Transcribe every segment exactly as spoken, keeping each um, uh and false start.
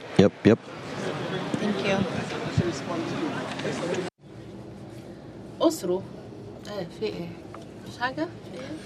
Yep, yep. Thank you. أسرو. إيه في إيه؟ مش حاجة؟ في إيه؟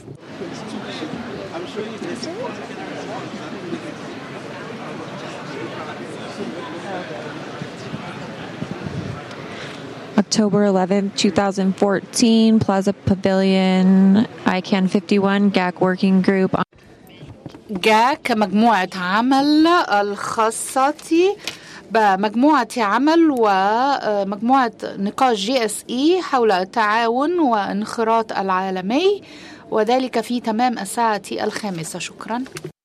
October eleventh, twenty fourteen, Plaza Pavilion, I CAN fifty-one, G A C Working Group. جاك مجموعة عمل الخاصة بمجموعة عمل ومجموعة نقاش جي اس اي حول التعاون والانخراط العالمي، وذلك في تمام الساعة الخامسة. شكرا.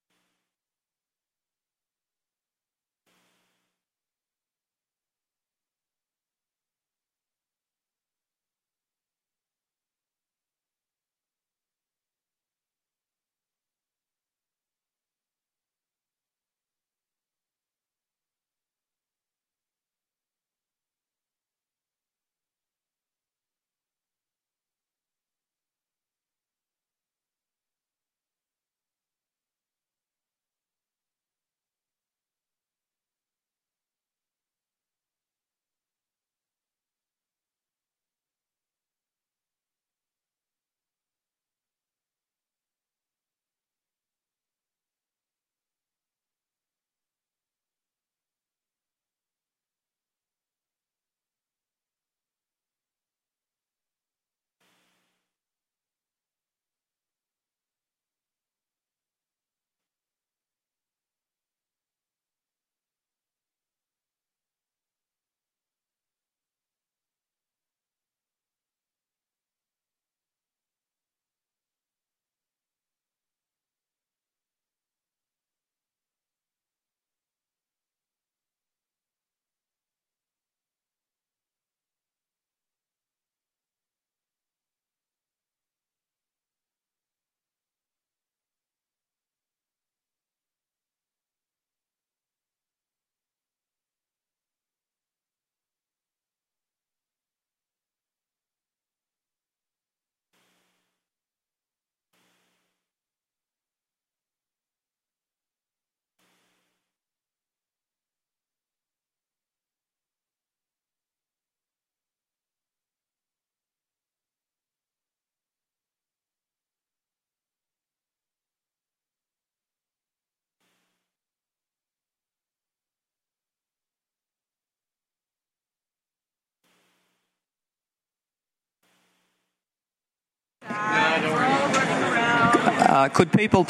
Uh, could people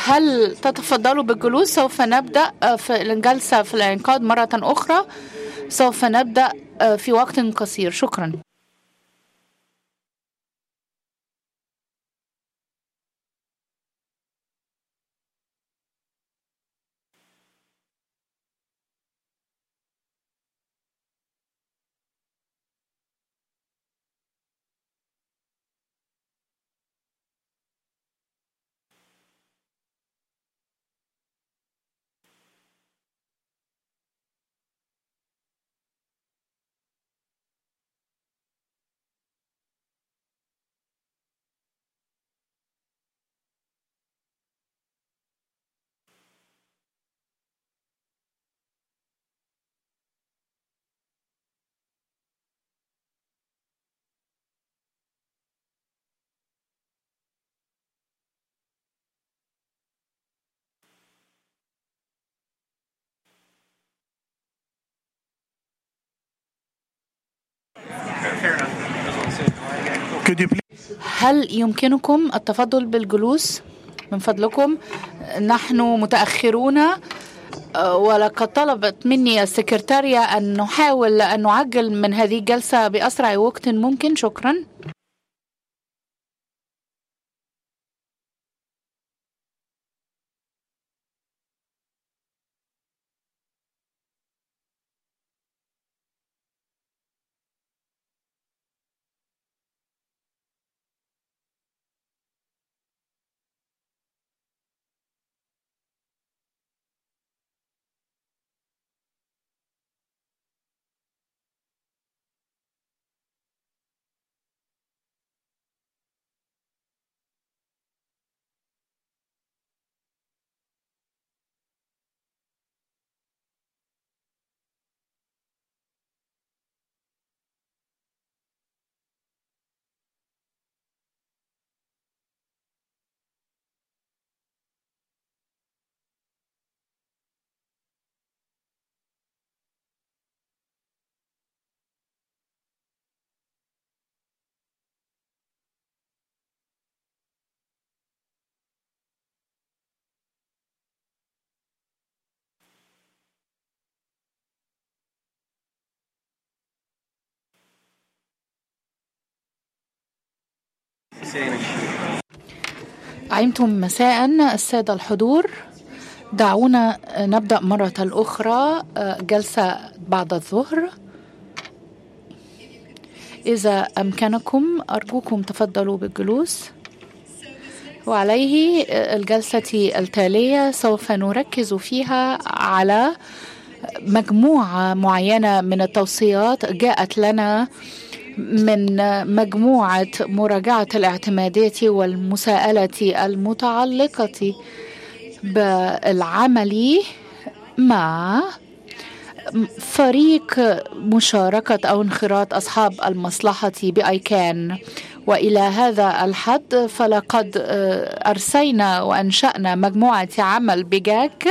هل تتفضلوا بالجلوس؟ سوف نبدأ في الجلسة في الإنقاذ مرة أخرى. سوف نبدأ في وقت قصير. شكرا. هل يمكنكم التفضل بالجلوس من فضلكم؟ نحن متأخرون ولقد طلبت مني السكرتارية أن نحاول أن نعجل من هذه الجلسة بأسرع وقت ممكن. شكرا. عمتم مساء السادة الحضور. دعونا نبدأ مرة أخرى جلسة بعد الظهر. إذا أمكنكم أرجوكم تفضلوا بالجلوس. وعليه الجلسة التالية سوف نركز فيها على مجموعة معينة من التوصيات جاءت لنا من مجموعة مراجعة الاعتمادات والمساءلة المتعلقة بالعمل مع فريق مشاركة أو انخراط أصحاب المصلحة بأيكان. وإلى هذا الحد فلقد أرسينا وأنشأنا مجموعة عمل بجاك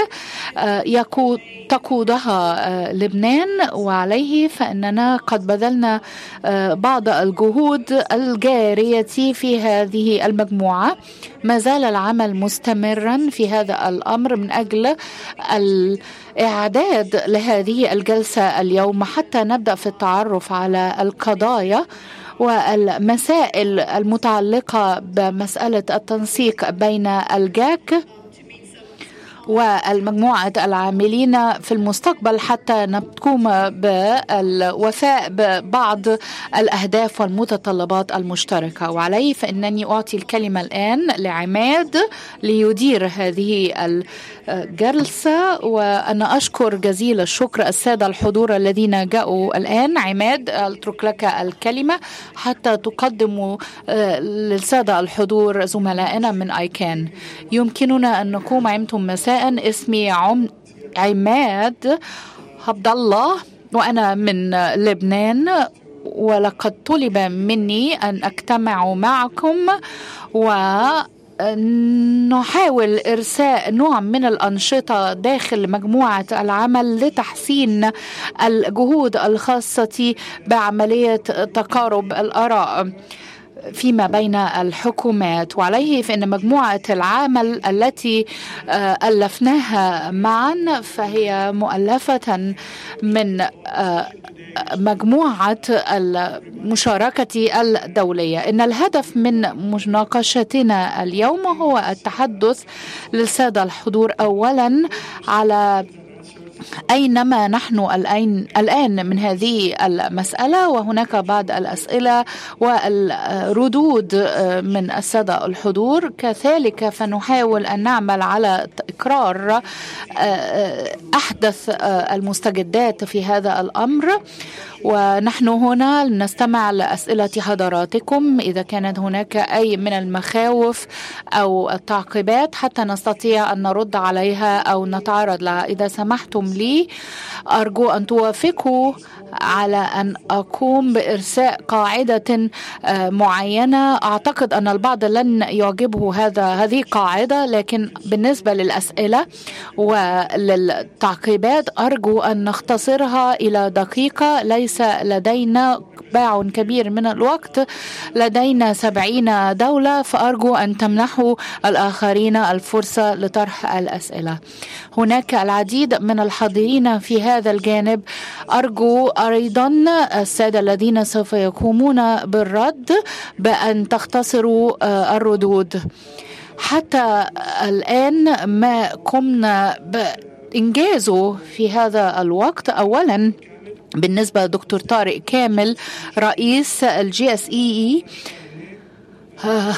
تقودها لبنان، وعليه فإننا قد بذلنا بعض الجهود الجارية في هذه المجموعة. ما زال العمل مستمرا في هذا الأمر من أجل الإعداد لهذه الجلسة اليوم حتى نبدأ في التعرف على القضايا والمسائل المتعلقة بمسألة التنسيق بين الجاك والمجموعة العاملين في المستقبل حتى نقوم بالوفاء ببعض الأهداف والمتطلبات المشتركة. وعليه فإنني أعطي الكلمة الآن لعماد ليدير هذه الجلسة، وأنا أشكر جزيل الشكر السادة الحضور الذين جاءوا الآن. عماد أترك لك الكلمة حتى تقدموا للسادة الحضور زملائنا من أيكان. يمكننا أن نقوم. عمتم مساء. اسمي عم عماد عبد الله وأنا من لبنان، ولقد طلب مني أن أجتمع معكم ونحاول إرساء نوع من الأنشطة داخل مجموعة العمل لتحسين الجهود الخاصة بعملية تقارب الآراء فيما بين الحكومات. وعليه فإن مجموعة العمل التي ألفناها معا فهي مؤلفة من مجموعة المشاركة الدولية. إن الهدف من مناقشتنا اليوم هو التحدث للسادة الحضور أولا على أينما نحن الآن من هذه المسألة، وهناك بعض الأسئلة والردود من السادة الحضور. كذلك فنحاول أن نعمل على إقرار أحدث المستجدات في هذا الأمر، ونحن هنا نستمع لأسئلة حضراتكم إذا كانت هناك أي من المخاوف أو التعقيبات حتى نستطيع أن نرد عليها أو نتعرض لها. إذا سمحتم لي أرجو أن توافقوا على أن أقوم بإرساء قاعدة معينة. أعتقد أن البعض لن يعجبه هذا هذه قاعدة، لكن بالنسبة للأسئلة وللتعقيبات أرجو أن نختصرها إلى دقيقة. ليس لدينا باع كبير من الوقت، لدينا سبعين دولة، فأرجو أن تمنحوا الآخرين الفرصة لطرح الأسئلة. هناك العديد من الحاضرين في هذا الجانب. أرجو أيضا السادة الذين سوف يقومون بالرد بأن تختصروا الردود. حتى الآن ما قمنا بإنجازه في هذا الوقت أولا بالنسبة لدكتور طارق كامل رئيس الجي اس اي اي،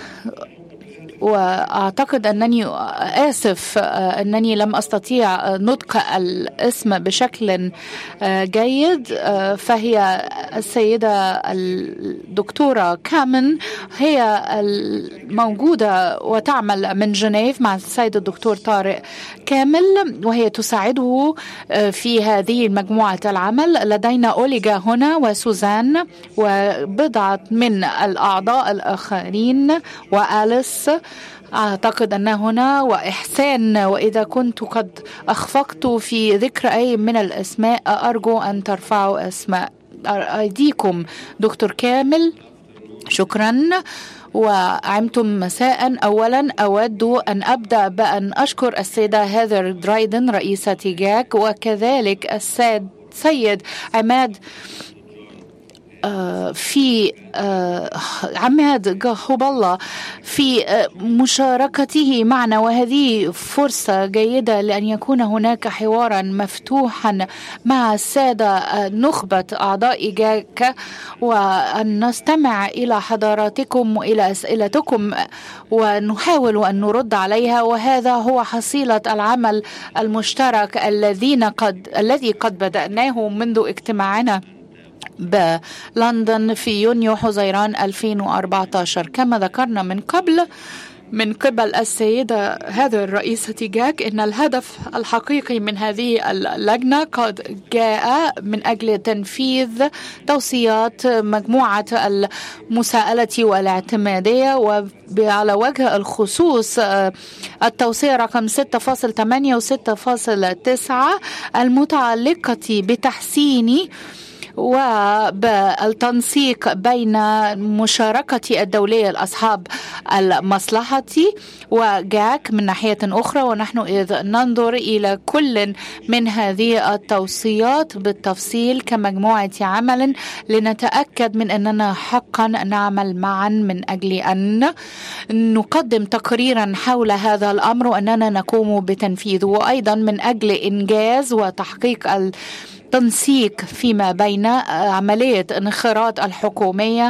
وأعتقد أنني آسف أنني لم أستطيع نطق الاسم بشكل جيد. فهي السيدة الدكتورة كامن، هي الموجودة وتعمل من جنيف مع السيد الدكتور طارق كامل، وهي تساعده في هذه مجموعة العمل. لدينا أوليغا هنا وسوزان وبضعة من الأعضاء الآخرين وآليس أعتقد أن هنا وإحسان. وإذا كنت قد أخفقت في ذكر أي من الأسماء أرجو أن ترفعوا أسماء أيديكم. دكتور كامل شكرا. وعمتم مساء. أولا أود أن أبدأ بأن أشكر السيدة هيثر درايدن رئيسة جاك، وكذلك السيد سيد عماد في عماد هب الله في مشاركته معنا، وهذه فرصة جيدة لأن يكون هناك حوارا مفتوحا مع السادة نخبة أعضاء جاك، وأن نستمع إلى حضراتكم وإلى أسئلتكم ونحاول أن نرد عليها. وهذا هو حصيلة العمل المشترك الذين قد الذي قد بدأناه منذ اجتماعنا بلندن في يونيو حزيران ألفين وأربعة عشر. كما ذكرنا من قبل من قبل السيدة هذه الرئيسة جاك، إن الهدف الحقيقي من هذه اللجنة قد جاء من أجل تنفيذ توصيات مجموعة المساءلة والاعتمادية، وعلى وجه الخصوص التوصية رقم ستة فاصلة ثمانية و ستة فاصلة تسعة المتعلقة بتحسين وبالتنسيق بين مشاركة الدولية لأصحاب المصلحة وجاك من ناحية أخرى. ونحن إذ ننظر إلى كل من هذه التوصيات بالتفصيل كمجموعة عمل لنتأكد من أننا حقا نعمل معا من أجل أن نقدم تقريرا حول هذا الأمر وأننا نقوم بتنفيذه، وأيضا من أجل إنجاز وتحقيق ال تنسيق فيما بين عملية انخراط الحكومية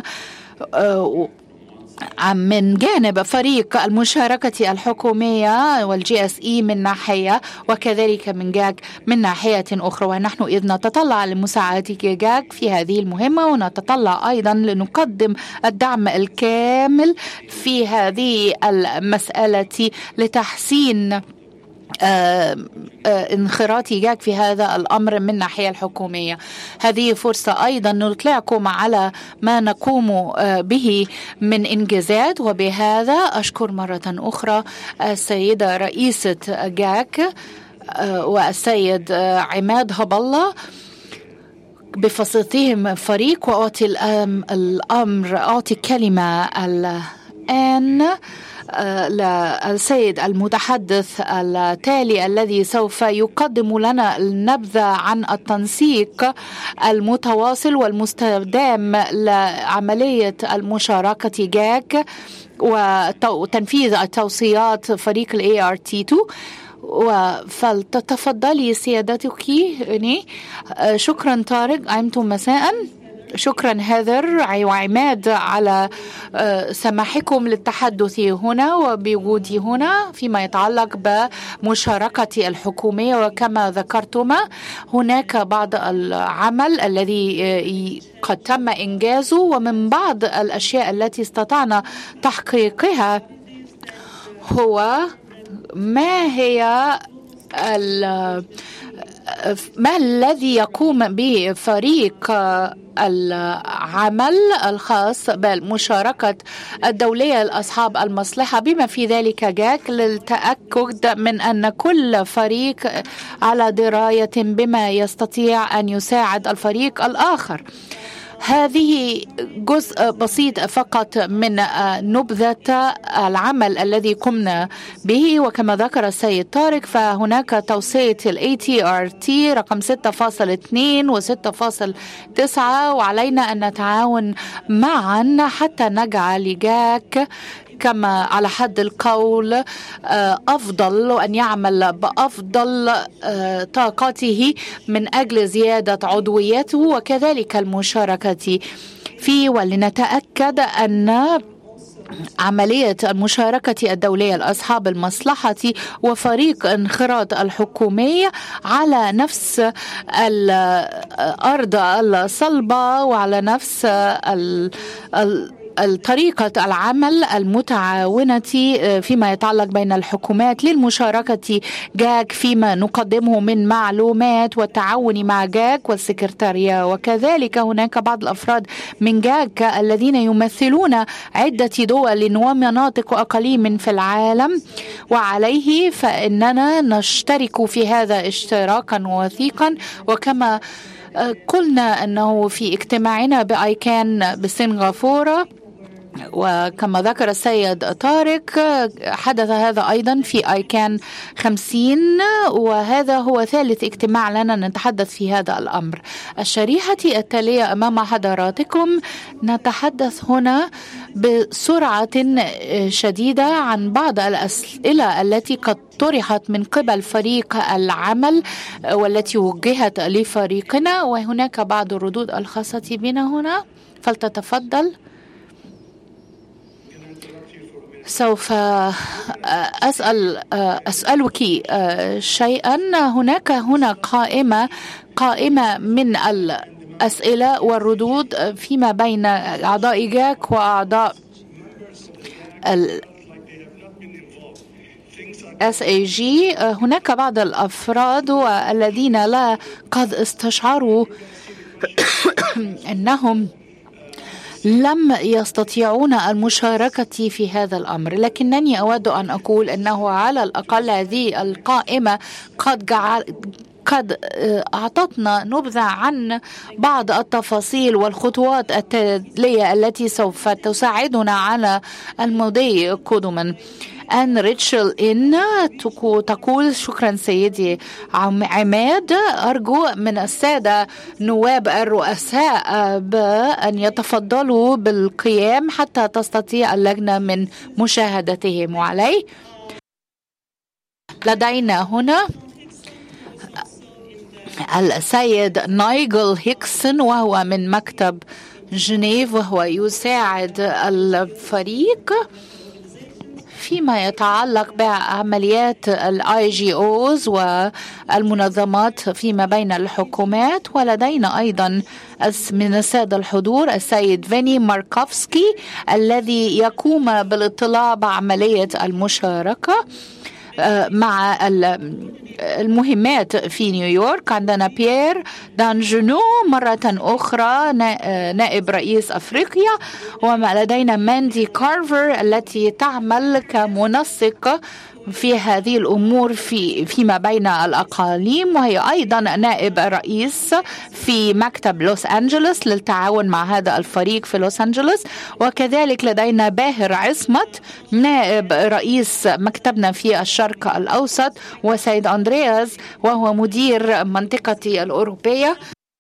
من جانب فريق المشاركة الحكومية والجي اس اي من ناحية، وكذلك من جاك من ناحية أخرى. ونحن إذ نتطلع لمساعدة جاك في هذه المهمة، ونتطلع أيضا لنقدم الدعم الكامل في هذه المسألة لتحسين آه آه انخراط جاك في هذا الأمر من ناحية الحكومية. هذه فرصة أيضا نطلعكم على ما نقوم آه به من إنجازات. وبهذا أشكر مرة أخرى السيدة رئيسة جاك آه والسيد آه عماد هب الله بفصلتهم فريق، وأعطي الأمر أعطي كلمة الآن للسيد المتحدث التالي الذي سوف يقدم لنا النبذة عن التنسيق المتواصل والمستدام لعملية المشاركة جاك وتنفيذ التوصيات فريق ال إيه آر تي اثنين. فلتتفضلي سيادتك. شكرا طارق، أنتم مساء. شكرا هذر وعماد على سماحكم للتحدث هنا وبوجودي هنا فيما يتعلق بمشاركة الحكومية. وكما ذكرتما هناك بعض العمل الذي قد تم إنجازه، ومن بعض الأشياء التي استطعنا تحقيقها هو ما هي ما الذي يقوم به فريق العمل الخاص بالمشاركة الدولية لأصحاب المصلحة بما في ذلك جاك، للتأكد من أن كل فريق على دراية بما يستطيع أن يساعد الفريق الآخر. هذه جزء بسيط فقط من نبذة العمل الذي قمنا به. وكما ذكر السيد طارق فهناك توصية ال إيه تي آر تي رقم ستة فاصلة اثنين و ستة فاصلة تسعة، وعلينا أن نتعاون معا حتى نجعل جاك كما على حد القول أفضل، وأن يعمل بأفضل طاقته من أجل زيادة عضويته وكذلك المشاركة فيه، ولنتأكد أن عملية المشاركة الدولية لأصحاب المصلحة وفريق انخراط الحكومية على نفس الأرض الصلبة وعلى نفس ال الطريقة العمل المتعاونة فيما يتعلق بين الحكومات للمشاركة جاك فيما نقدمه من معلومات والتعاون مع جاك والسكرتارية. وكذلك هناك بعض الأفراد من جاك الذين يمثلون عدة دول ومناطق وأقاليم في العالم، وعليه فإننا نشترك في هذا اشتراكا وثيقا. وكما قلنا أنه في اجتماعنا بآيكان بسنغافورة وكما ذكر السيد طارق حدث هذا أيضا في آيكان خمسين، وهذا هو ثالث اجتماع لنا نتحدث في هذا الأمر. الشريحة التالية أمام حضراتكم نتحدث هنا بسرعة شديدة عن بعض الأسئلة التي قد طرحت من قبل فريق العمل والتي وجهت لفريقنا، وهناك بعض الردود الخاصة بنا هنا. فلتتفضل. سوف أسأل أسألك شيئا. هناك هنا قائمة قائمة من الأسئلة والردود فيما بين أعضاء جاك وأعضاء ال إس إيه جي. هناك بعض الأفراد والذين لا قد استشعروا أنهم لم يستطيعون المشاركة في هذا الأمر، لكنني أود أن أقول أنه على الأقل هذه القائمة قد جعل قد أعطتنا نبذة عن بعض التفاصيل والخطوات التالية التي سوف تساعدنا على المضي قدما. أن ريتشل إن تقول: شكرا سيدي عماد، أرجو من السادة نواب الرؤساء بأن يتفضلوا بالقيام حتى تستطيع اللجنة من مشاهدتهم. وعليه لدينا هنا السيد نايجل هيكسون، وهو من مكتب جنيف، وهو يساعد الفريق فيما يتعلق بعمليات الاي جي اوز والمنظمات فيما بين الحكومات. ولدينا ايضا من السادة الحضور السيد فيني ماركوفسكي الذي يقوم بالاطلاع بعملية المشاركة مع المهمات في نيويورك. عندنا بيير دانجونو مرة أخرى نائب رئيس أفريقيا، ولدينا ماندي كارفر التي تعمل كمنسق في هذه الأمور في فيما بين الأقاليم، وهي أيضا نائب رئيس في مكتب لوس أنجلوس للتعاون مع هذا الفريق في لوس أنجلوس. وكذلك لدينا باهر عصمت نائب رئيس مكتبنا في الشرق الأوسط، وسيد أندرياس وهو مدير منطقة الأوروبية.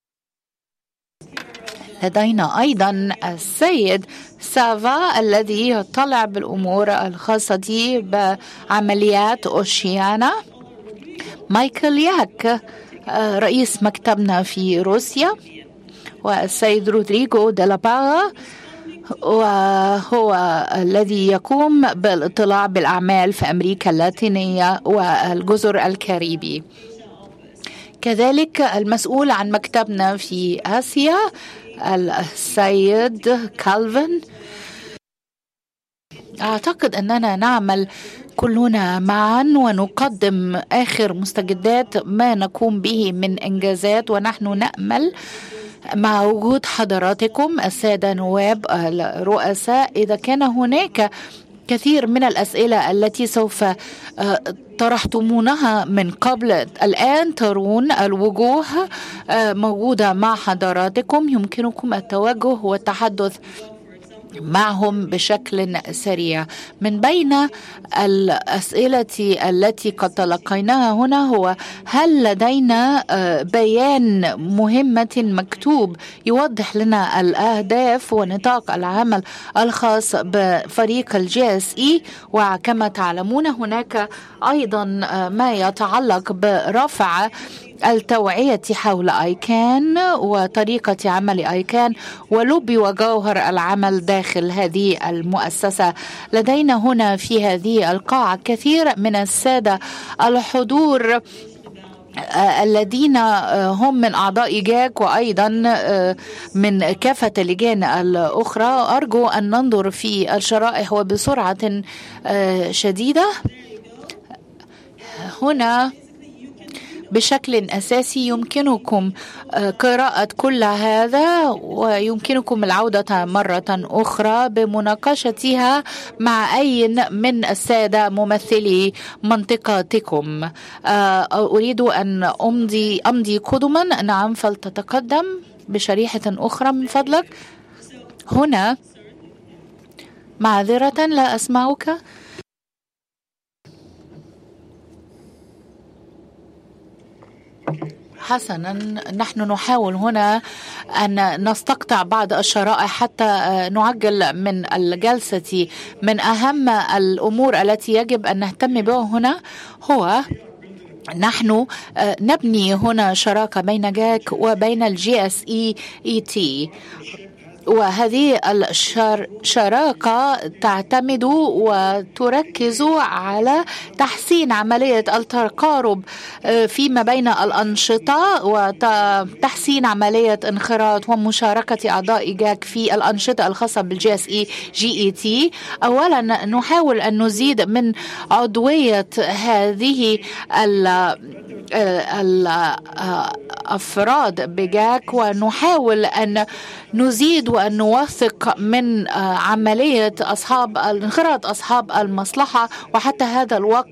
لدينا أيضا السيد سافا الذي يطلع بالأمور الخاصة بعمليات أوشيانا. مايكل ياك رئيس مكتبنا في روسيا، والسيد رودريغو ديلاباغا وهو الذي يقوم بالاطلاع بالأعمال في أمريكا اللاتينية والجزر الكاريبي. كذلك المسؤول عن مكتبنا في آسيا السيد كالفن. أعتقد أننا نعمل كلنا معا ونقدم آخر مستجدات ما نقوم به من إنجازات، ونحن نأمل مع وجود حضراتكم السادة نواب الرؤساء إذا كان هناك كثير من الأسئلة التي سوف طرحتمونها من قبل، الآن ترون الوجوه موجودة مع حضراتكم، يمكنكم التوجه والتحدث معهم بشكل سريع. من بين الأسئلة التي قد تلقيناها هنا هو: هل لدينا بيان مهمة مكتوب يوضح لنا الأهداف ونطاق العمل الخاص بفريق الجي اس اي؟ وكما تعلمون هناك أيضا ما يتعلق برفع التوعية حول آيكان وطريقة عمل آيكان ولب وجوهر العمل داخل هذه المؤسسة. لدينا هنا في هذه القاعة كثير من السادة الحضور الذين هم من أعضاء جاك وأيضا من كافة اللجان الأخرى. أرجو أن ننظر في الشرائح وبسرعة شديدة. هنا بشكل أساسي يمكنكم قراءة كل هذا، ويمكنكم العودة مرة أخرى بمناقشتها مع أي من السادة ممثلي منطقتكم. أريد أن أمضي أمضي قدما. نعم، فلتتقدم بشريحة أخرى من فضلك. هنا معذرة لا أسمعك. حسنا، نحن نحاول هنا أن نستقطع بعض الشرائح حتى نعجل من الجلسة. من أهم الأمور التي يجب أن نهتم بها هنا هو نحن نبني هنا شراكة بين جاك وبين الجي اس اي اي تي، وهذه الشراكة تعتمد وتركز على تحسين عملية التقارب فيما بين الأنشطة وتحسين عملية انخراط ومشاركة أعضاء جاك في الأنشطة الخاصة بالجي اس اي جي اي تي. أولا نحاول أن نزيد من عضوية هذه الأفراد بجاك، ونحاول أن نزيد وأن نوثق من عملية أصحاب انخراط أصحاب المصلحة. وحتى هذا الوقت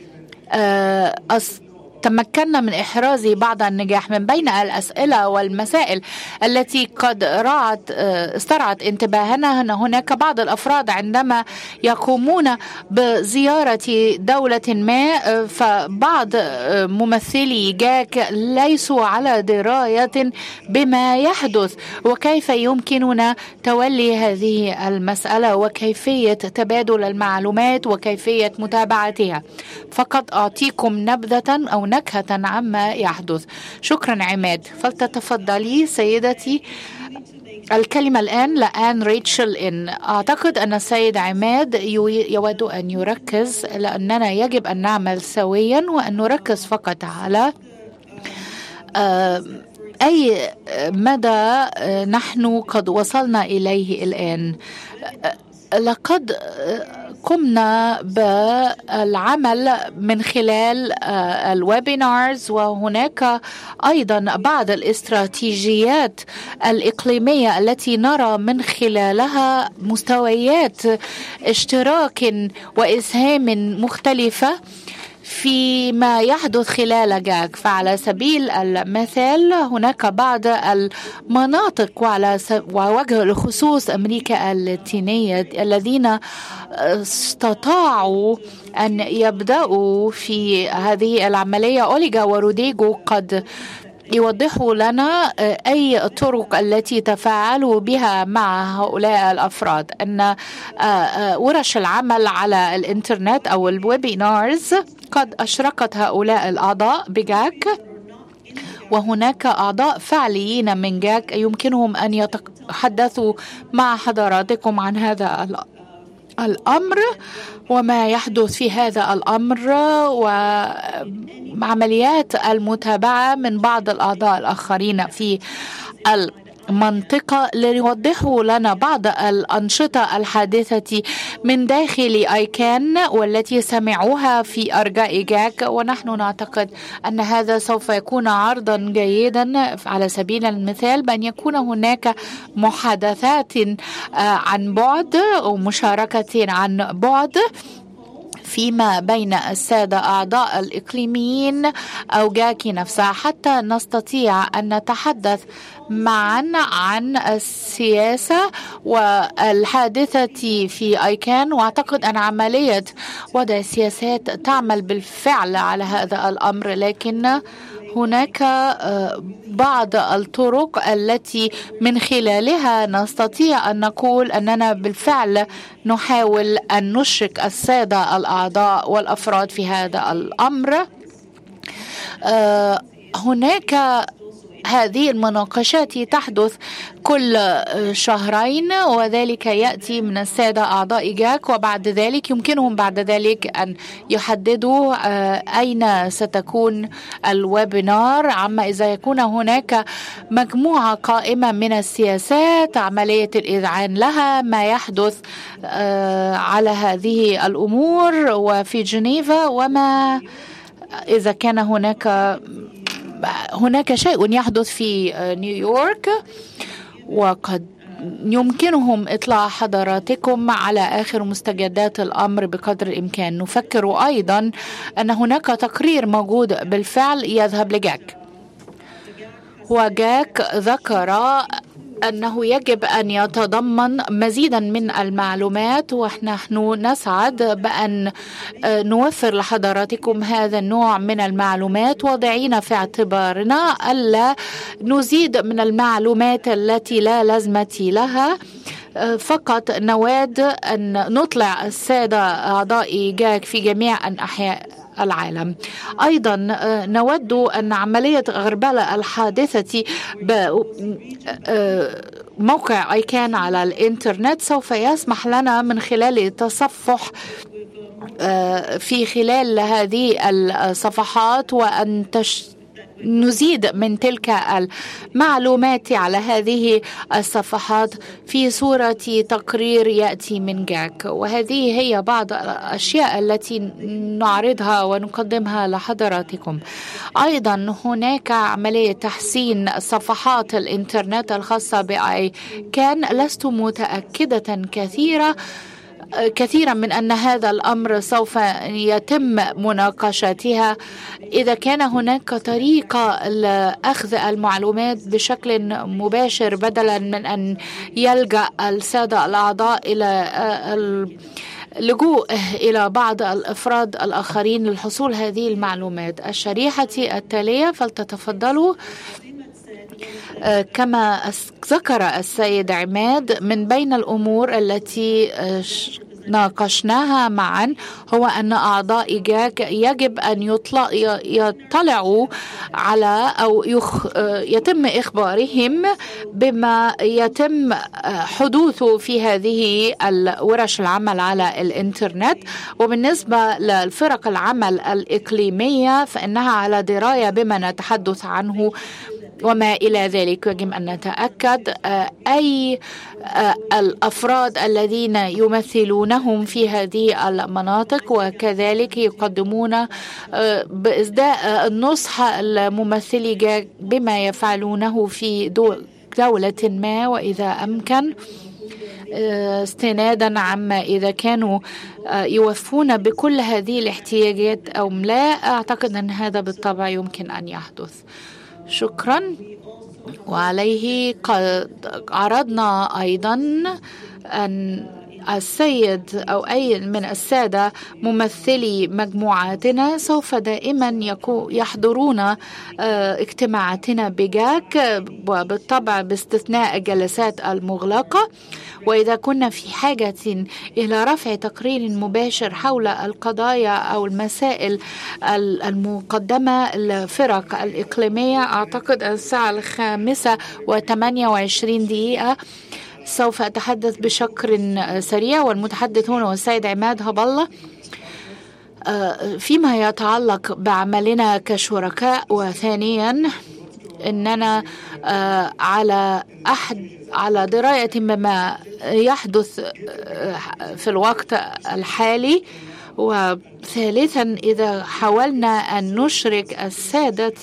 تمكنا من إحراز بعض النجاح من بين الأسئلة والمسائل التي قد رعت استرعت انتباهنا. أن هناك بعض الأفراد عندما يقومون بزيارة دولة ما، فبعض ممثلي جاك ليسوا على دراية بما يحدث وكيف يمكننا تولي هذه المسألة وكيفية تبادل المعلومات وكيفية متابعتها. فقط أعطيكم نبذة أو نكهة عما يحدث. شكرا عماد، فلتتفضلي سيدتي. الكلمة الآن لآن ريتشل إن. أعتقد أن السيد عماد يود أن يركز لأننا يجب أن نعمل سويا وأن نركز فقط على أي مدى نحن قد وصلنا إليه الآن. لقد قمنا بالعمل من خلال الويبينارز، وهناك أيضا بعض الاستراتيجيات الإقليمية التي نرى من خلالها مستويات اشتراك وإسهام مختلفة فيما يحدث خلال جاك. فعلى سبيل المثال هناك بعض المناطق وعلى ووجه الخصوص أمريكا اللاتينية الذين استطاعوا أن يبدأوا في هذه العملية. أوليغا وروديغو قد يوضحوا لنا أي طرق التي تفاعلوا بها مع هؤلاء الأفراد. أن ورش العمل على الإنترنت أو الويبينارز قد أشركت هؤلاء الأعضاء بجاك، وهناك أعضاء فعليين من جاك يمكنهم أن يتحدثوا مع حضراتكم عن هذا الأمر وما يحدث في هذا الأمر وعمليات المتابعة من بعض الأعضاء الآخرين في المنطقة ليوضحوا لنا بعض الأنشطة الحادثة من داخل آيكان والتي سمعوها في أرجاء جاك. ونحن نعتقد أن هذا سوف يكون عرضا جيدا على سبيل المثال بأن يكون هناك محادثات عن بعد ومشاركة عن بعد فيما بين السادة أعضاء الإقليميين أو جاكي نفسها، حتى نستطيع أن نتحدث معا عن السياسة والحادثة في آيكان. وأعتقد أن عملية وضع السياسات تعمل بالفعل على هذا الأمر، لكن هناك بعض الطرق التي من خلالها نستطيع أن نقول أننا بالفعل نحاول أن نشرك السادة الأعضاء والأفراد في هذا الأمر. هناك هذه المناقشات تحدث كل شهرين، وذلك يأتي من السادة أعضاء جاك، وبعد ذلك يمكنهم بعد ذلك أن يحددوا أين ستكون الويبينار. عما إذا يكون هناك مجموعة قائمة من السياسات، عملية الإذعان لها، ما يحدث على هذه الأمور وفي جنيفا، وما إذا كان هناك هناك شيء يحدث في نيويورك، وقد يمكنهم إطلاع حضراتكم على آخر مستجدات الأمر بقدر الإمكان. نفكر أيضا أن هناك تقرير موجود بالفعل يذهب لجاك، وجاك ذكر أنه يجب أن يتضمن مزيدا من المعلومات، ونحن نسعد بأن نوفر لحضراتكم هذا النوع من المعلومات، واضعين في اعتبارنا ألا نزيد من المعلومات التي لا لازمة لها. فقط نود أن نطلع السادة أعضاء جاك في جميع أنحاء العالم. أيضا نود أن عملية غربلة الحادثة بموقع أيكان على الإنترنت سوف يسمح لنا من خلال التصفح في خلال هذه الصفحات وأن تش نزيد من تلك المعلومات على هذه الصفحات في صورة تقرير يأتي من جاك، وهذه هي بعض الأشياء التي نعرضها ونقدمها لحضراتكم. أيضا هناك عملية تحسين صفحات الإنترنت الخاصة بأي كان. لست متأكدة كثيرا كثيرا من أن هذا الأمر سوف يتم مناقشتها. إذا كان هناك طريقة لأخذ المعلومات بشكل مباشر بدلا من أن يلجأ السادة الأعضاء إلى اللجوء إلى بعض الأفراد الآخرين للحصول هذه المعلومات. الشريحة التالية فلتتفضلوا. كما ذكر السيد عماد، من بين الأمور التي ناقشناها معا هو أن أعضاء جاك يجب أن يطلع يطلعوا على أو يخ يتم إخبارهم بما يتم حدوثه في هذه الورش العمل على الإنترنت. وبالنسبة للفرق العمل الإقليمية فإنها على دراية بما نتحدث عنه وما إلى ذلك. يجب أن نتأكد أي الأفراد الذين يمثلونهم في هذه المناطق، وكذلك يقدمون بإصداء النصح الممثل بما يفعلونه في دولة ما، وإذا أمكن استنادا عما إذا كانوا يوفون بكل هذه الاحتياجات أو لا. أعتقد أن هذا بالطبع يمكن أن يحدث. شكرا. وعليه قد عرضنا أيضا أن السيد أو أي من السادة ممثلي مجموعاتنا سوف دائما يحضرون اجتماعاتنا بجاك، وبالطبع باستثناء الجلسات المغلقة. وإذا كنا في حاجة إلى رفع تقرير مباشر حول القضايا أو المسائل المقدمة للفرق الإقليمية، أعتقد الساعة الخامسة وثمانية وعشرين دقيقة سوف أتحدث بشكل سريع، والمتحدث هنا هو السيد عماد هب الله. فيما يتعلق بعملنا كشركاء، وثانيا أننا على أحد على دراية بما يحدث في الوقت الحالي، وثالثا إذا حاولنا أن نشرك السادة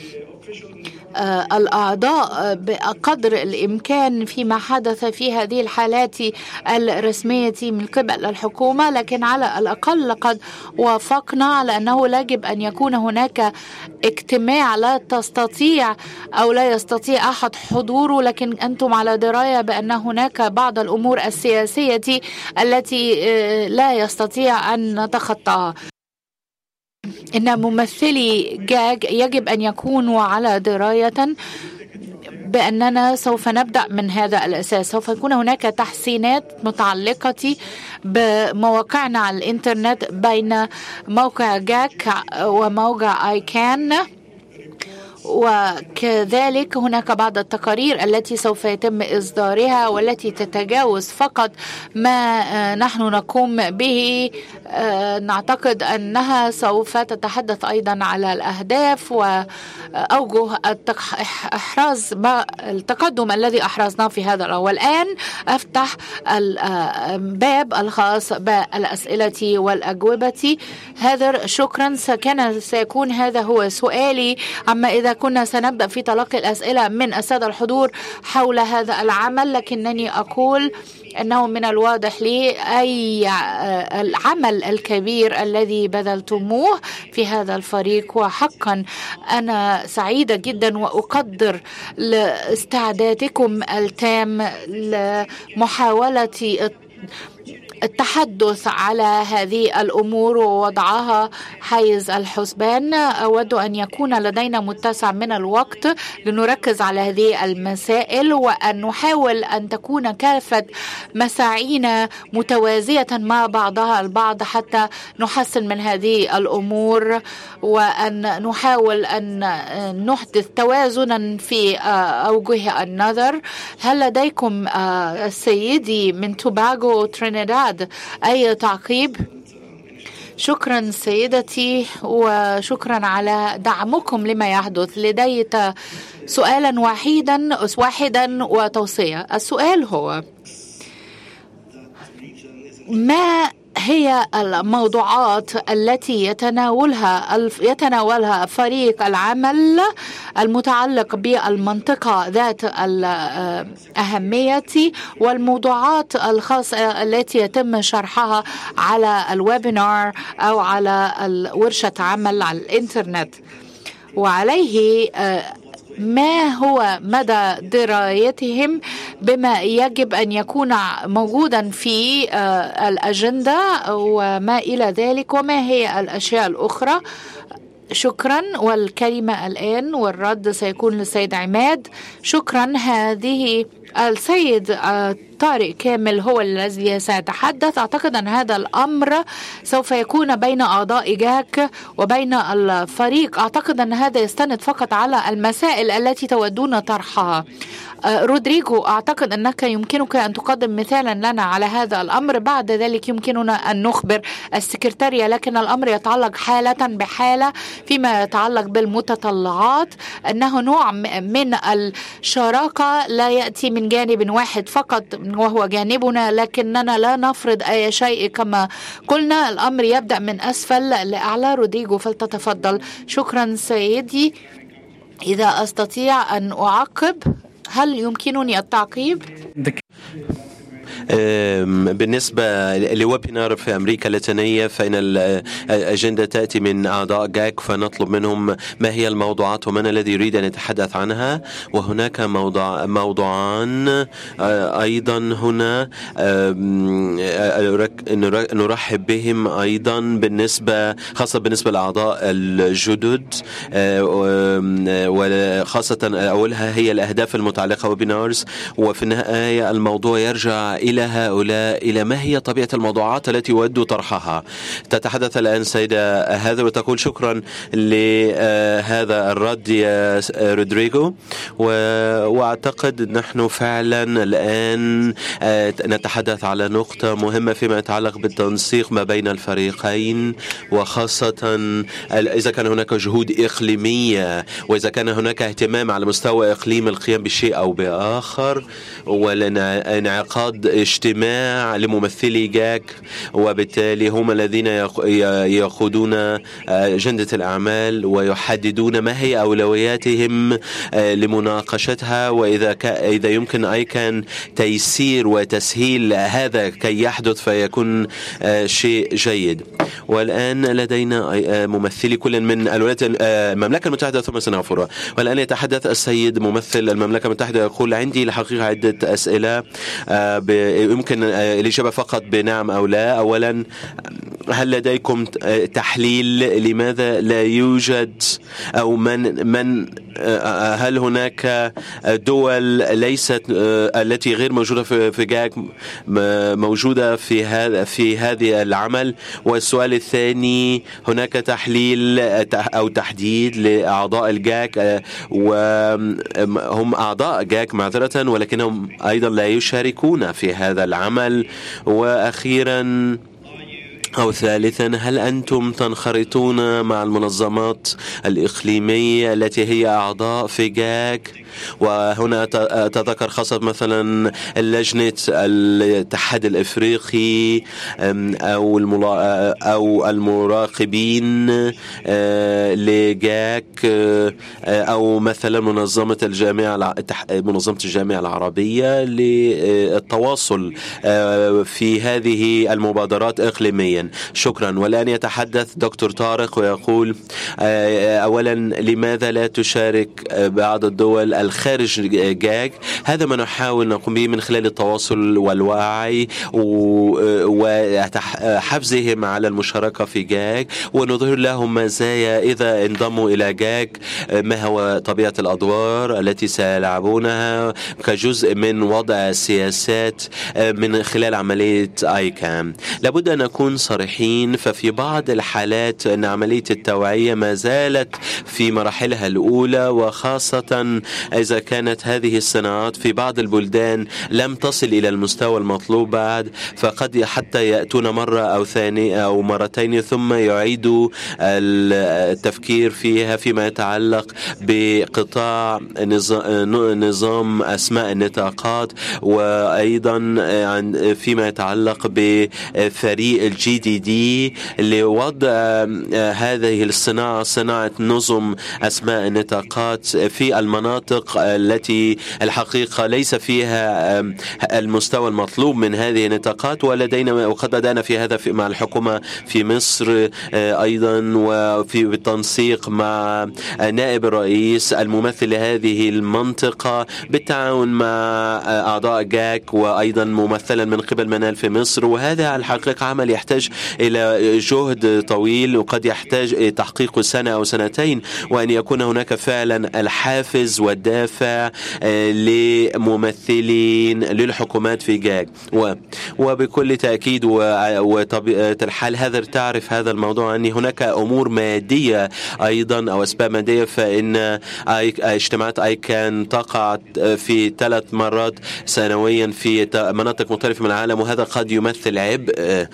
الأعضاء بقدر الإمكان فيما حدث في هذه الحالات الرسمية من قبل الحكومة، لكن على الأقل لقد وافقنا على أنه يجب أن يكون هناك اجتماع لا تستطيع أو لا يستطيع أحد حضوره، لكن أنتم على دراية بأن هناك بعض الأمور السياسية التي لا يستطيع أن نتخطاها. إن ممثلي جاك يجب أن يكونوا على دراية بأننا سوف نبدأ من هذا الأساس. سوف يكون هناك تحسينات متعلقة بمواقعنا على الإنترنت بين موقع جاك وموقع أيكان، وكذلك هناك بعض التقارير التي سوف يتم إصدارها والتي تتجاوز فقط ما نحن نقوم به. نعتقد أنها سوف تتحدث أيضا على الأهداف وأوجه إحراز التقدم الذي أحرزناه في هذا الأول. والآن أفتح الباب الخاص بالأسئلة والأجوبة. هذا شكرا. كان سيكون هذا هو سؤالي، أما إذا كنا سنبدأ في تلقي الأسئلة من السادة الحضور حول هذا العمل، لكنني أقول أنه من الواضح لي أي العمل الكبير الذي بذلتموه في هذا الفريق، وحقا أنا سعيدة جدا وأقدر لاستعدادكم التام لمحاولة التحدث على هذه الأمور ووضعها حيز الحسبان. أود أن يكون لدينا متسع من الوقت لنركز على هذه المسائل، وأن نحاول أن تكون كافة مساعينا متوازية مع بعضها البعض حتى نحسن من هذه الأمور، وأن نحاول أن نحدث توازنا في أوجه النظر. هل لديكم السيدي من توباغو ترينيداد أي تعقيب؟ شكرا سيدتي، وشكرا على دعمكم لما يحدث. لدي سؤالا واحدا واحدا وتوصية. السؤال هو: ما هي الموضوعات التي يتناولها يتناولها فريق العمل المتعلق بالمنطقة ذات الأهمية، والموضوعات الخاصة التي يتم شرحها على الويبينار أو على ورشة عمل على الإنترنت، وعليه ما هو مدى درايتهم بما يجب أن يكون موجودا في الأجندة وما إلى ذلك، وما هي الأشياء الأخرى؟ شكرا. والكلمة الآن والرد سيكون للسيد عماد. شكرا. هذه السيد طارق كامل هو الذي سيتحدث. أعتقد أن هذا الأمر سوف يكون بين أعضاء جاك وبين الفريق. أعتقد أن هذا يستند فقط على المسائل التي تودون طرحها. رودريغو، أعتقد أنك يمكنك أن تقدم مثالا لنا على هذا الأمر. بعد ذلك يمكننا أن نخبر السكرتارية، لكن الأمر يتعلق حالة بحالة. فيما يتعلق بالمتطلعات، أنه نوع من الشراكة لا يأتي من جانب واحد فقط وهو جانبنا، لكننا لا نفرض أي شيء. كما قلنا الأمر يبدأ من أسفل لأعلى. رودريغو فلتتفضل. شكرا سيدي. إذا أستطيع أن أعقب، هل يمكنني التعقيب؟ بالنسبة لويبينار في أمريكا اللاتينية، فإن الأجندة تأتي من أعضاء جاك، فنطلب منهم ما هي الموضوعات ومن الذي يريد أن يتحدث عنها. وهناك موضوع موضوعان أيضا هنا نرحب بهم أيضا، بالنسبة خاصة بالنسبة لأعضاء الجدد، وخاصة أولها هي الأهداف المتعلقة وبينارز. وفي النهاية الموضوع يرجع إلى هؤلاء، إلى ما هي طبيعة الموضوعات التي يود طرحها. تتحدث الآن سيدة هذا وتقول شكرا لهذا الرد يا رودريغو، وأعتقد نحن فعلا الآن نتحدث على نقطة مهمة فيما يتعلق بالتنسيق ما بين الفريقين، وخاصة إذا كان هناك جهود إقليمية، وإذا كان هناك اهتمام على مستوى إقليم القيام بشيء أو بآخر، وانعقاد اجتماع لممثلي جاك، وبالتالي هم الذين يقودون أجندة الأعمال ويحددون ما هي أولوياتهم لمناقشتها، وإذا إذا يمكن أي كان تيسير وتسهيل هذا كي يحدث فيكون شيء جيد. والآن لدينا ممثلي كل من المملكة المتحدة ثم سنغافورة. والآن يتحدث السيد ممثل المملكة المتحدة، يقول عندي الحقيقة عدة أسئلة يمكن الإجابة فقط بنعم أو لا. أولا، هل لديكم تحليل لماذا لا يوجد أو من من هل هناك دول ليست التي غير موجودة في جاك موجودة في هذا في هذه العمل؟ والسؤال الثاني، هناك تحليل أو تحديد لأعضاء الجاك، وهم أعضاء جاك معذرة ولكنهم أيضا لا يشاركون في هذا العمل. وأخيرا أو ثالثا، هل أنتم تنخرطون مع المنظمات الإقليمية التي هي أعضاء في جاك وهنا أتذكر خاصة مثلا لجنة الاتحاد الإفريقي أو أو المراقبين لجاك أو مثلا منظمة الجامعة منظمة الجامعة العربية للتواصل في هذه المبادرات إقليميا. شكرا. والآن يتحدث دكتور طارق ويقول أولا لماذا لا تشارك بعض الدول الخارج جاك؟ هذا ما نحاول نقوم به من خلال التواصل والوعي وحفزهم على المشاركة في جاك ونظهر لهم مزايا إذا انضموا إلى جاك، ما هو طبيعة الأدوار التي سيلعبونها كجزء من وضع سياسات من خلال عملية آيكام. لابد أن نكون صريحين، ففي بعض الحالات أن عملية التوعية ما زالت في مراحلها الأولى، وخاصة إذا كانت هذه الصناعات في بعض البلدان لم تصل إلى المستوى المطلوب بعد، فقد حتى يأتون مرة أو ثانية أو مرتين ثم يعيدوا التفكير فيها فيما يتعلق بقطاع نظام أسماء النطاقات، وأيضا فيما يتعلق بفريق الجي دي دي لوضع هذه الصناعة صناعة نظم أسماء النطاقات في المناطق التي الحقيقة ليس فيها المستوى المطلوب من هذه النطاقات. ولدينا وقد بدأنا في هذا مع الحكومة في مصر أيضا، وفي بالتنسيق مع نائب الرئيس الممثل لهذه المنطقة بالتعاون مع أعضاء جاك وأيضا ممثلا من قبل منال في مصر. وهذا الحقيقة عمل يحتاج إلى جهد طويل وقد يحتاج تحقيق سنة أو سنتين، وأن يكون هناك فعلا الحافز والدافع لممثلين للحكومات في جاك. وبكل تأكيد وطبيعة الحال هذا تعرف هذا الموضوع أن هناك أمور مادية أيضا أو أسباب مادية، فإن اجتماعات آيكان تقع في ثلاث مرات سنويا في مناطق مختلفة من العالم، وهذا قد يمثل عبء.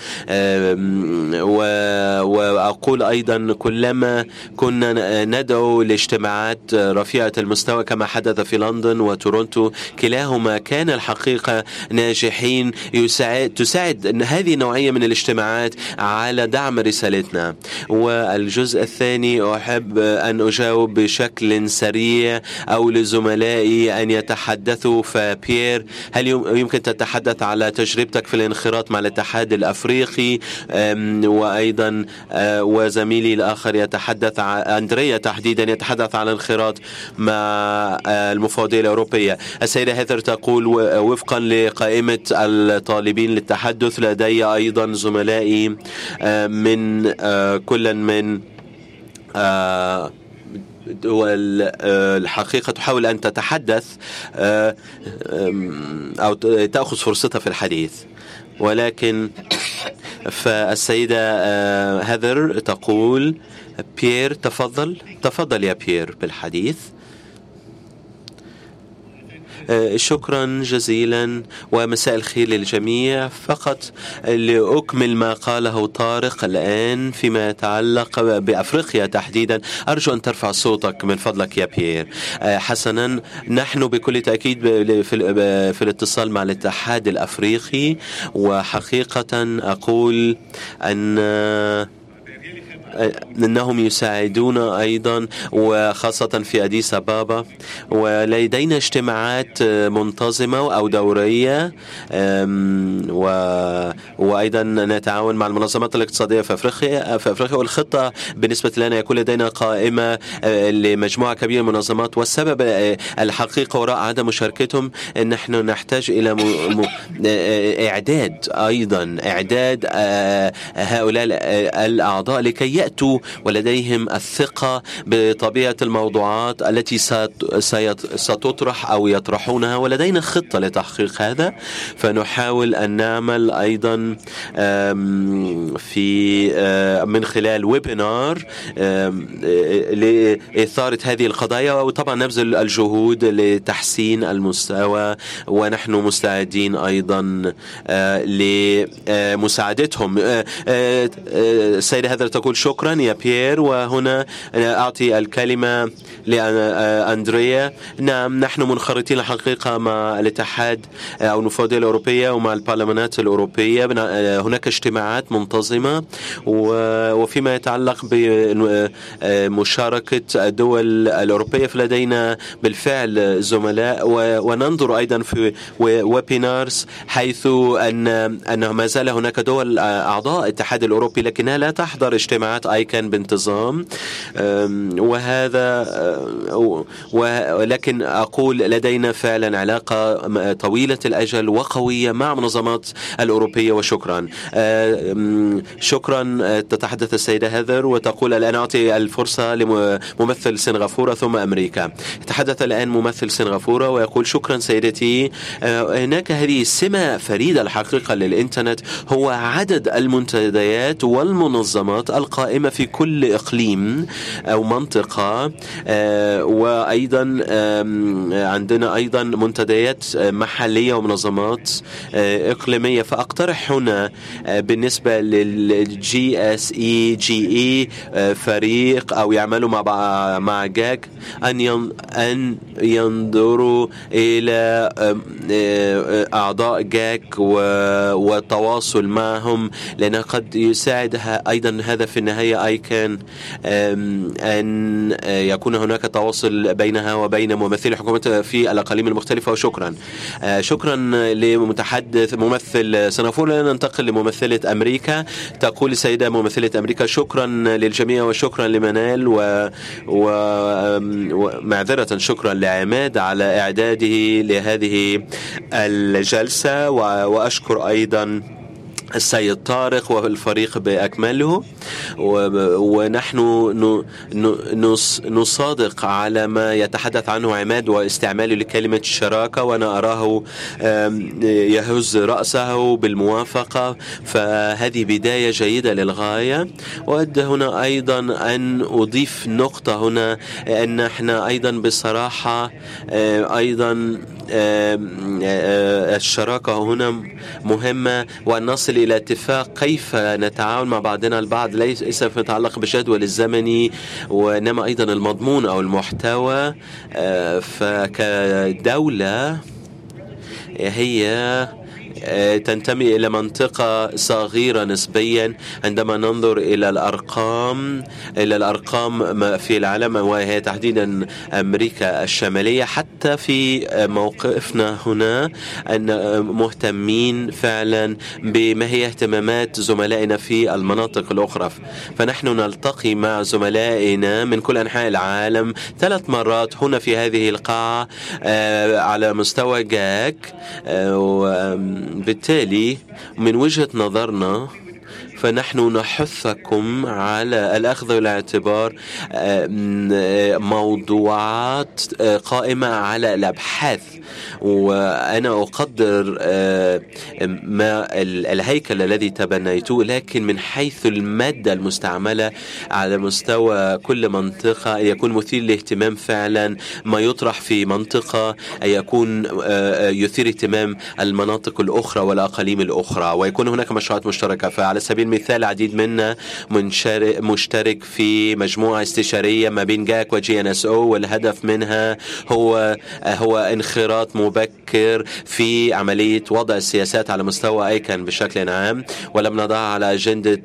وأقول أيضا كلما كنا ندعو لاجتماعات رفيعة المستوى كما حدث في لندن وتورونتو، كلاهما كان الحقيقة ناجحين، يساعد تساعد هذه النوعية من الاجتماعات على دعم رسالتنا. والجزء الثاني أحب أن أجاوب بشكل سريع أو لزملائي أن يتحدثوا. فبيير، هل يمكن تتحدث على تجربتك في الانخراط مع الاتحاد الأفريقي؟ وأيضا وزميلي الآخر يتحدث أندريا تحديدا يتحدث عن الانخراط مع المفوضية الأوروبية. السيدة هيثر تقول وفقا لقائمة الطالبين للتحدث لدي أيضا زملائي من كل من والحقيقة تحاول أن تتحدث أو تأخذ فرصتها في الحديث، ولكن فالسيدة هيثر تقول بيير تفضل تفضل يا بيير بالحديث. شكرا جزيلا ومساء الخير للجميع. فقط لأكمل ما قاله طارق الآن فيما يتعلق بأفريقيا تحديدا، أرجو أن ترفع صوتك من فضلك يا بيير. حسنا، نحن بكل تأكيد في الاتصال مع الاتحاد الأفريقي، وحقيقة أقول أن أنهم يساعدون أيضا وخاصة في أديس أبابا، ولدينا اجتماعات منتظمة أو دورية، وأيضا نتعاون مع المنظمات الاقتصادية في أفريقيا في أفريقيا والخطة بالنسبة لنا يكون لدينا قائمة لمجموعة كبيرة من المنظمات. والسبب الحقيقة وراء عدم مشاركتهم أن نحن نحتاج إلى إعداد أيضا إعداد هؤلاء الأعضاء لكي يأتوا ولديهم الثقة بطبيعة الموضوعات التي ستطرح أو يطرحونها، ولدينا خطة لتحقيق هذا. فنحاول أن نعمل أيضا في من خلال ويبينار لإثارة هذه القضايا، وطبعا نبذل الجهود لتحسين المستوى، ونحن مستعدين أيضا لمساعدتهم. السيدة هذا تقول شكرا شكرا يا بيير. وهنا أعطي الكلمة لأندريا. نعم، نحن منخرطين الحقيقة مع الاتحاد أو النفوذية الأوروبية ومع البرلمانات الأوروبية. هناك اجتماعات منتظمة، وفيما يتعلق بمشاركة الدول الأوروبية فلدينا بالفعل زملاء، وننظر أيضا في ويبينارز حيث أن أنه ما زال هناك دول أعضاء الاتحاد الأوروبي لكنها لا تحضر اجتماعات آيكان بانتظام، وهذا ولكن أقول لدينا فعلا علاقة طويلة الأجل وقوية مع منظمات الأوروبية. وشكرا شكرا تتحدث السيدة هذر وتقول الآن أعطي الفرصة لممثل سنغافورة ثم أمريكا. تحدث الآن ممثل سنغافورة ويقول شكرا سيدتي. هناك هذه السمة فريدة الحقيقة للإنترنت، هو عدد المنتديات والمنظمات القائمة في كل إقليم أو منطقة، وأيضا عندنا أيضا منتديات محلية ومنظمات إقليمية. فأقترح هنا بالنسبة للجي اس اي جي اي فريق أو يعملوا مع مع جاك أن أن ينظروا إلى أعضاء جاك والتواصل معهم، لأن قد يساعدها أيضا هذا في النهاية أيكان أن يكون هناك تواصل بينها وبين ممثلي حكومة في الأقاليم المختلفة. وشكرا شكرا لمتحدث ممثل سنغافورة. ننتقل لممثلة أمريكا. تقول السيدة ممثلة أمريكا شكرا للجميع وشكرا لمنال و... و... ومعذرة شكرا لعماد على إعداده لهذه الجلسة، و... وأشكر أيضا السيد طارق والفريق بأكمله، ونحن نصادق على ما يتحدث عنه عماد واستعماله لكلمة شراكة، وأنا أراه يهز رأسه بالموافقة، فهذه بداية جيدة للغاية. وأود هنا أيضا أن أضيف نقطة هنا، أن احنا أيضا بصراحة أيضا الشراكة هنا مهمة، وأن نصل إلى اتفاق كيف نتعاون مع بعضنا البعض، ليس يتعلق بالجدول الزمني وإنما أيضا المضمون أو المحتوى. فكدولة هي تنتمي إلى منطقة صغيرة نسبيا عندما ننظر إلى الأرقام إلى الأرقام في العالم، وهي تحديدا أمريكا الشمالية. حتى في موقفنا هنا أن مهتمين فعلا بما هي اهتمامات زملائنا في المناطق الأخرى، فنحن نلتقي مع زملائنا من كل أنحاء العالم ثلاث مرات هنا في هذه القاعة على مستوى جاك. بالتالي من وجهة نظرنا فنحن نحثكم على الأخذ والاعتبار موضوعات قائمة على الأبحاث، وأنا أقدر ما الهيكل الذي تبنيته، لكن من حيث المادة المستعملة على مستوى كل منطقة يكون مثير للاهتمام فعلا. ما يطرح في منطقة يكون يثير اهتمام المناطق الأخرى والأقاليم الأخرى، ويكون هناك مشروعات مشتركة. فعلى سبيل المثال العديد منا مشترك في مجموعة استشارية ما بين جاك وجي ان اس او، والهدف منها هو هو انخراط مبكر في عملية وضع السياسات على مستوى ايكان بشكل عام، ولم نضعها على أجندة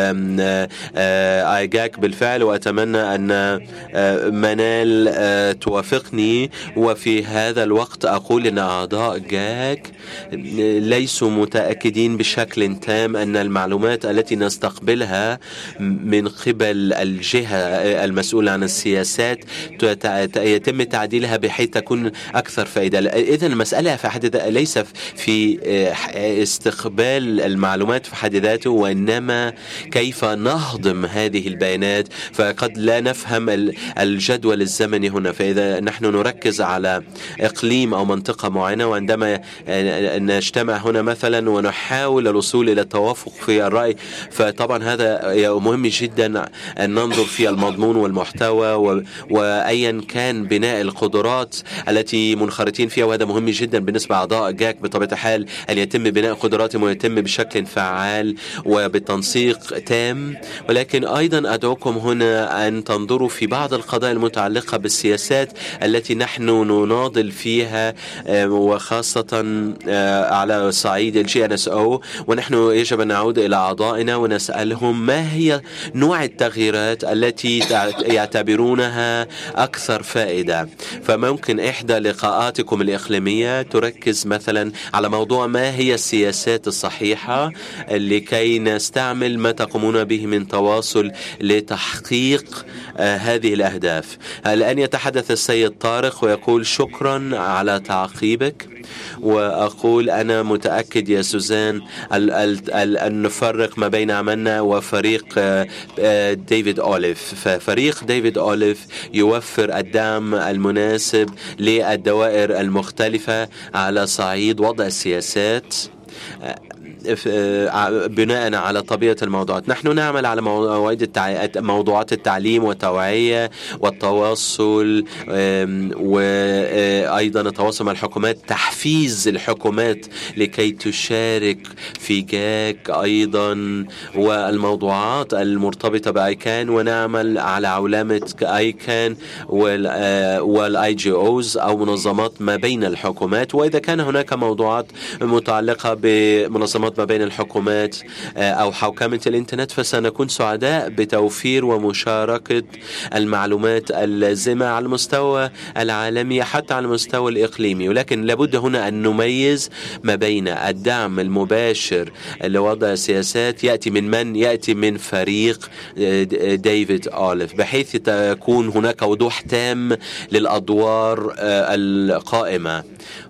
جاك بالفعل. وأتمنى أن منال توافقني، وفي هذا الوقت أقول أن أعضاء جاك ليسوا متأكدين بشكل تام أن المعلومات التي نستقبلها من قبل الجهة المسؤولة عن السياسات يتم تعديلها بحيث تكون أكثر فائدة. إذن المسألة في حد ذاتها ليس في استقبال المعلومات في حد ذاته، وإنما كيف نهضم هذه البيانات. فقد لا نفهم الجدول الزمني هنا، فإذا نحن نركز على إقليم أو منطقة معينة، وعندما نجتمع هنا مثلا ونحاول الوصول إلى التوافق في الرأي، فطبعا هذا مهم جدا أن ننظر في المضمون والمحتوى، وأيا كان بناء القدرات التي منخرطين فيها، وهذا مهم جدا جدا بالنسبة لأعضاء جاك بطبيعة الحال أن يتم بناء قدراتهم ويتم بشكل فعال وبتنسيق تام، ولكن أيضا أدعوكم هنا أن تنظروا في بعض القضايا المتعلقة بالسياسات التي نحن نناضل فيها، وخاصة على صعيد الجي ان اس او، ونحن يجب أن نعود إلى أعضائنا ونسألهم ما هي نوع التغييرات التي يعتبرونها أكثر فائدة. فممكن إحدى لقاءاتكم الإقليمية تركز مثلا على موضوع ما هي السياسات الصحيحة لكي نستعمل ما تقومون به من تواصل لتحقيق آه هذه الأهداف. الآن يتحدث السيد طارق ويقول شكرا على تعقيبك، وأقول أنا متأكد يا سوزان أن نفرق ما بين عملنا وفريق آه آه ديفيد أوليف. ففريق ديفيد أوليف يوفر الدعم المناسب للدوائر المختلفة على صعيد وضع السياسات بناء على طبيعة الموضوعات. نحن نعمل على موضوعات التعليم والتوعية والتواصل، وأيضا التواصل مع الحكومات، تحفيز الحكومات لكي تشارك في جاك أيضا، والموضوعات المرتبطة بآيكان، ونعمل على علامة آيكان والآي جي أوز أو منظمات ما بين الحكومات. وإذا كان هناك موضوعات متعلقة بمنظمات ما بين الحكومات أو حوكمة الإنترنت، فسنكون سعداء بتوفير ومشاركة المعلومات اللازمة على المستوى العالمي حتى على المستوى الإقليمي. ولكن لابد هنا أن نميز ما بين الدعم المباشر لوضع سياسات يأتي من من يأتي من فريق ديفيد أوليف، بحيث تكون هناك وضوح تام للأدوار القائمة.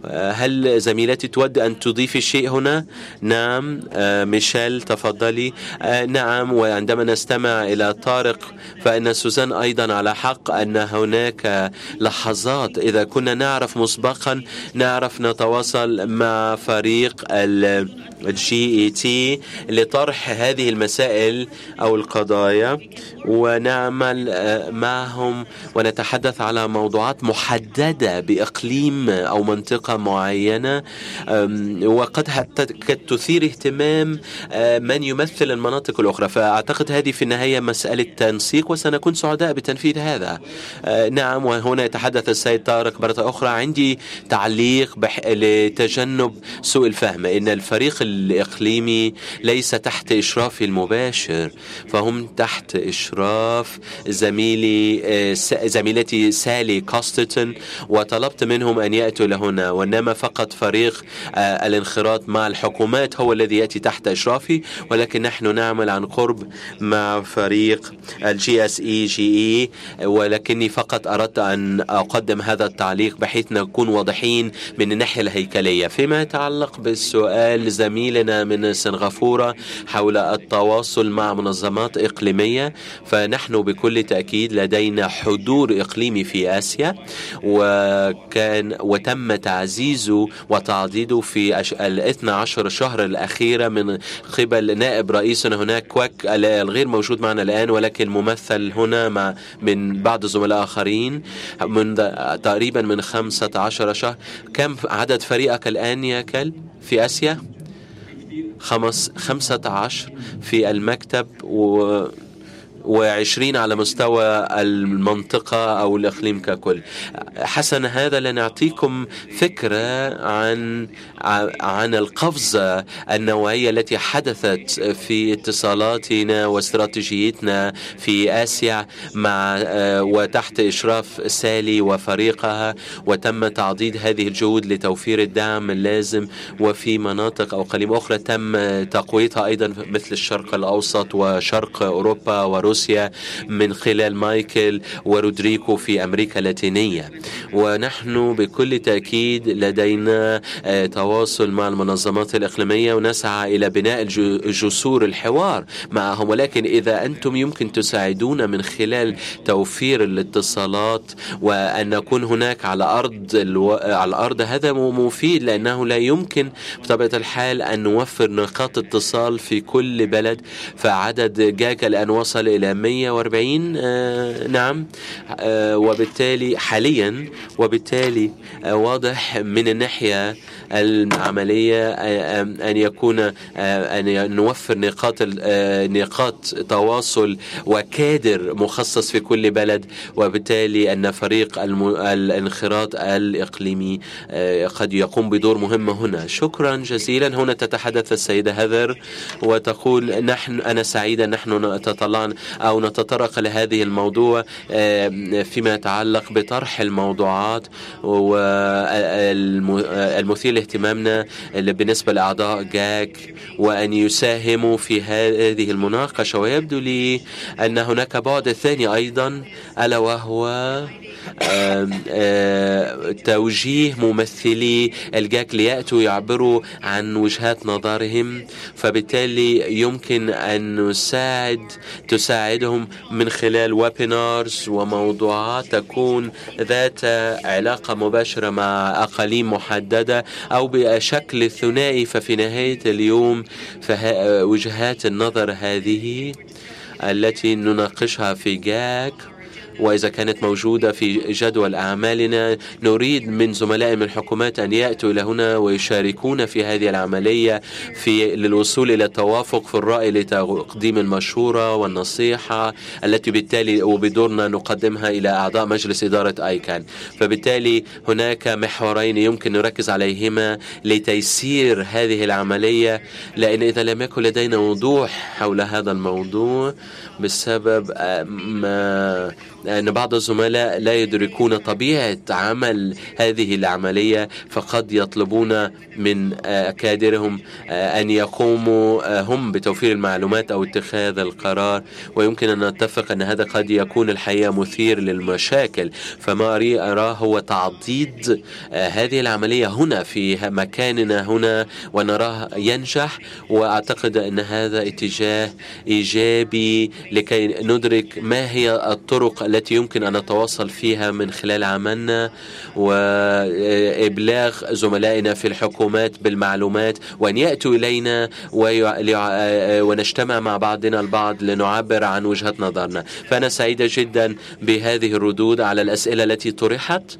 هل زميلتي تود أن تضيفي شيء هنا؟ نعم ميشيل تفضلي. نعم، وعندما نستمع إلى طارق فإن سوزان أيضا على حق أن هناك لحظات إذا كنا نعرف مسبقا نعرف نتواصل مع فريق الجي اي تي لطرح هذه المسائل أو القضايا، ونعمل معهم ونتحدث على موضوعات محددة بإقليم أو منطقة معينة، وقد تثير اهتمام من يمثل المناطق الأخرى. فأعتقد هذه في النهاية مسألة تنسيق، وسنكون سعداء بتنفيذ هذا. نعم، وهنا يتحدث السيد طارق مرة أخرى. عندي تعليق بح... لتجنب سوء الفهم، إن الفريق الإقليمي ليس تحت إشرافي المباشر، فهم تحت إشراف زميلي زميلتي سالي كوستتون، وطلبت منهم أن يأتوا لهنا، وإنما فقط فريق الانخراط مع الحكومات هو الذي يأتي تحت إشرافي. ولكن نحن نعمل عن قرب مع فريق الجي اس اي جي اي، ولكني فقط أردت أن أقدم هذا التعليق بحيث نكون واضحين من الناحية الهيكلية. فيما يتعلق بالسؤال زميلنا من سنغافورة حول التواصل مع منظمات إقليمية، فنحن بكل تأكيد لدينا حضور إقليمي في آسيا، وكان وتم تعزيزه وتعضيده في الاثنى عشر شهر الأخيرة من قبل نائب رئيسنا هناك كواك الغير موجود معنا الآن، ولكن ممثل هنا مع من بعض زملاء آخرين من تقريبا من خمسة عشر شهر. كم عدد فريقك الآن يا كل في آسيا؟ خمس خمسة عشر في المكتب و وعشرين على مستوى المنطقة أو الإقليم ككل. حسنا، هذا لنعطيكم فكرة عن عن القفزة النوعية التي حدثت في اتصالاتنا واستراتيجيتنا في آسيا مع وتحت إشراف سالي وفريقها، وتم تعضيد هذه الجهود لتوفير الدعم اللازم. وفي مناطق أو إقليم أخرى تم تقويتها أيضا مثل الشرق الأوسط وشرق أوروبا وروسيا من خلال مايكل ورودريكو في أمريكا اللاتينية. ونحن بكل تأكيد لدينا تواصل مع المنظمات الإقليمية ونسعى إلى بناء جسور الحوار معهم. ولكن إذا أنتم يمكن تساعدونا من خلال توفير الاتصالات وأن نكون هناك على أرض الو... على الأرض، هذا مفيد، لأنه لا يمكن بطبيعة الحال أن نوفر نقاط اتصال في كل بلد. فعدد جاك الآن وصل إلى إلى مئة وأربعين. آه نعم. آه وبالتالي حاليا وبالتالي آه واضح من الناحية العملية آه أن يكون آه أن نوفر نقاط آه نقاط تواصل وكادر مخصص في كل بلد، وبالتالي أن فريق الانخراط الإقليمي آه قد يقوم بدور مهم هنا. شكرا جزيلا. هنا تتحدث السيدة هذر وتقول نحن أنا سعيدة نحن نتطلع أو نتطرق لهذه الموضوع فيما يتعلق بطرح الموضوعات والمثير لاهتمامنا بالنسبة لأعضاء جاك وأن يساهموا في هذه المناقشة. ويبدو لي أن هناك بعد ثاني أيضا ألا وهو آم آم توجيه ممثلي الجاك ليأتوا يعبروا عن وجهات نظرهم، فبالتالي يمكن أن نساعد تساعدهم من خلال ويبينارز وموضوعات تكون ذات علاقة مباشرة مع أقاليم محددة أو بشكل ثنائي. ففي نهاية اليوم وجهات النظر هذه التي نناقشها في جاك وإذا كانت موجودة في جدول أعمالنا نريد من زملاء من الحكومات أن يأتوا إلى هنا ويشاركون في هذه العملية في للوصول إلى التوافق في الرأي لتقديم المشورة والنصيحة التي بالتالي وبدورنا نقدمها إلى أعضاء مجلس إدارة آيكان. فبالتالي هناك محورين يمكن نركز عليهما لتيسير هذه العملية، لأن إذا لم يكن لدينا وضوح حول هذا الموضوع بسبب ما أن بعض الزملاء لا يدركون طبيعة عمل هذه العملية فقد يطلبون من كادرهم أن يقوموا هم بتوفير المعلومات أو اتخاذ القرار، ويمكن أن نتفق أن هذا قد يكون الحقيقة مثير للمشاكل. فما أراه هو تعضيد هذه العملية هنا في مكاننا هنا ونراه ينجح، وأعتقد أن هذا اتجاه إيجابي لكي ندرك ما هي الطرق التي يمكن أن نتواصل فيها من خلال عملنا وإبلاغ زملائنا في الحكومات بالمعلومات وأن يأتوا إلينا ونجتمع مع بعضنا البعض لنعبر عن وجهة نظرنا. فأنا سعيدة جدا بهذه الردود على الأسئلة التي طرحت.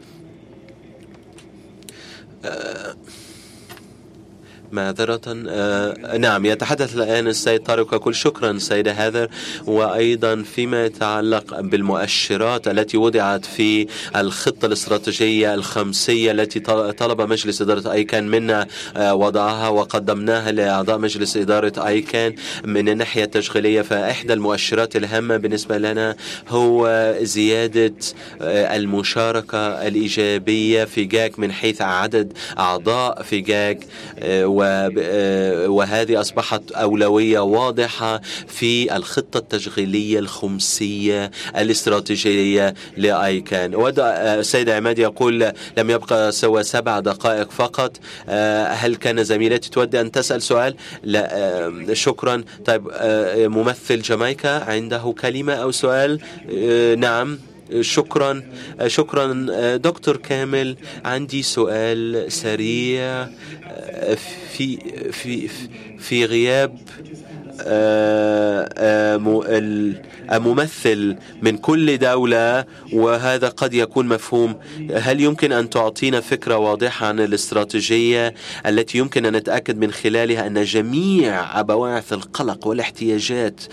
معذرة. آه نعم يتحدث الآن السيد طارق وكل. شكرا سيدة هذر. وأيضا فيما يتعلق بالمؤشرات التي وضعت في الخطة الاستراتيجية الخمسية التي طلب مجلس إدارة آيكان منا آه وضعها وقدمناها لأعضاء مجلس إدارة آيكان من الناحية التشغيلية، فإحدى المؤشرات الهامة بالنسبة لنا هو زيادة آه المشاركة الإيجابية في جاك من حيث عدد أعضاء في جاك، آه وهذه أصبحت أولوية واضحة في الخطة التشغيلية الخمسية الاستراتيجية لآيكان. السيد عماد يقول لم يبقى سوى سبع دقائق فقط. هل كان زميلتي تود أن تسأل سؤال؟ لا شكرا. طيب ممثل جامايكا عنده كلمة أو سؤال؟ نعم شكرا. شكرا دكتور كامل. عندي سؤال سريع. في في في غياب ممثل من كل دولة وهذا قد يكون مفهوم، هل يمكن أن تعطينا فكرة واضحة عن الاستراتيجية التي يمكن أن نتأكد من خلالها أن جميع بواعث القلق والاحتياجات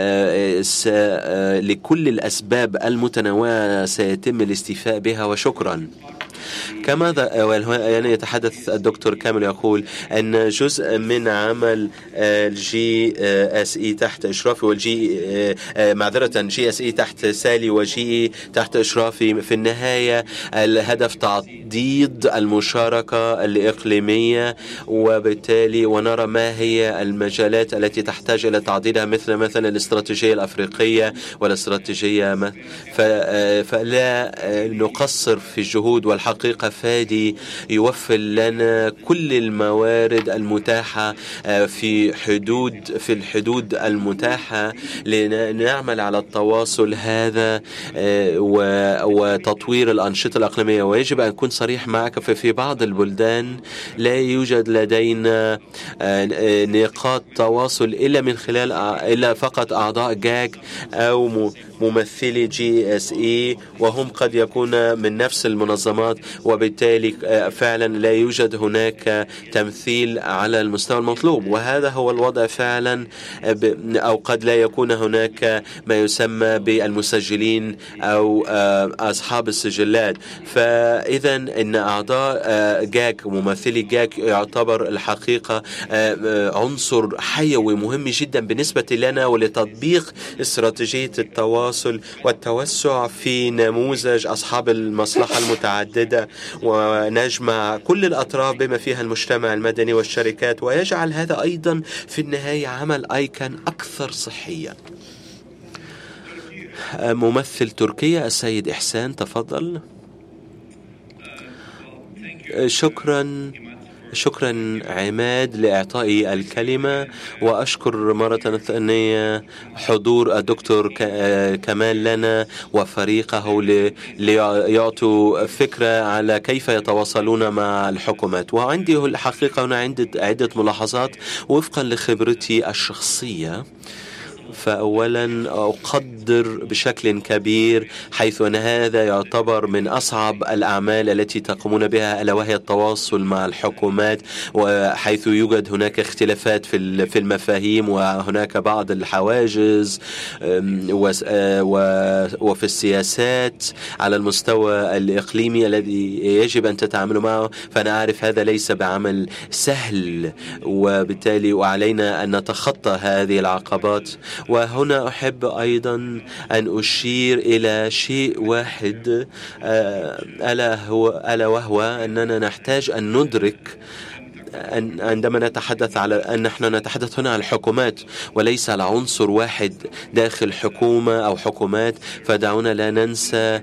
لكل الأسباب المتنوعة سيتم الاستيفاء بها؟ وشكرا. كما يعني يتحدث الدكتور كامل يقول أن جزء من عمل الجي اس اي تحت إشرافي والجي معذرة جي اس اي تحت سالي وجي اي تحت إشرافي في النهاية الهدف تعضيد المشاركة الإقليمية، وبالتالي ونرى ما هي المجالات التي تحتاج إلى تعضيدها مثل مثلا الاستراتيجية الأفريقية والاستراتيجية، فلا نقصر في الجهود. والحق الحقيقة فادي يوفر لنا كل الموارد المتاحة في حدود في الحدود المتاحة لنعمل على التواصل هذا وتطوير الأنشطة الإقليمية. ويجب أن أكون صريح معك، ففي بعض البلدان لا يوجد لدينا نقاط تواصل إلا من خلال إلا فقط أعضاء جاك أو ممثلي جي اس اي، وهم قد يكون من نفس المنظمات، وبالتالي فعلا لا يوجد هناك تمثيل على المستوى المطلوب. وهذا هو الوضع فعلا، أو قد لا يكون هناك ما يسمى بالمسجلين أو أصحاب السجلات. فإذا إن أعضاء جاك وممثلي جاك يعتبر الحقيقة عنصر حيوي مهم جدا بالنسبة لنا ولتطبيق استراتيجية التواصل والتوسع في نموذج أصحاب المصلحة المتعددة، ونجمع كل الأطراف بما فيها المجتمع المدني والشركات، ويجعل هذا أيضا في النهاية عمل آيكان أكثر صحية. ممثل تركيا السيد إحسان، تفضل. شكرا شكرا عماد لإعطائي الكلمة، وأشكر مرة ثانية حضور الدكتور كمال لنا وفريقه ليعطوا فكرة على كيف يتواصلون مع الحكومات. وعندي الحقيقة هنا عدة عدة ملاحظات وفقا لخبرتي الشخصية. فأولا أقدر بشكل كبير حيث أن هذا يعتبر من أصعب الأعمال التي تقومون بها، ألا وهي التواصل مع الحكومات، وحيث يوجد هناك اختلافات في في المفاهيم وهناك بعض الحواجز وفي السياسات على المستوى الإقليمي الذي يجب أن تتعاملوا معه. فأنا أعرف هذا ليس بعمل سهل، وبالتالي علينا أن نتخطى هذه العقبات. وهنا أحب أيضا أن أشير إلى شيء واحد، ألا هو ألا وهو أننا نحتاج أن ندرك أن عندما نتحدث على أن نحن نتحدث هنا عن الحكومات وليس على عنصر واحد داخل حكومة أو حكومات. فدعونا لا ننسى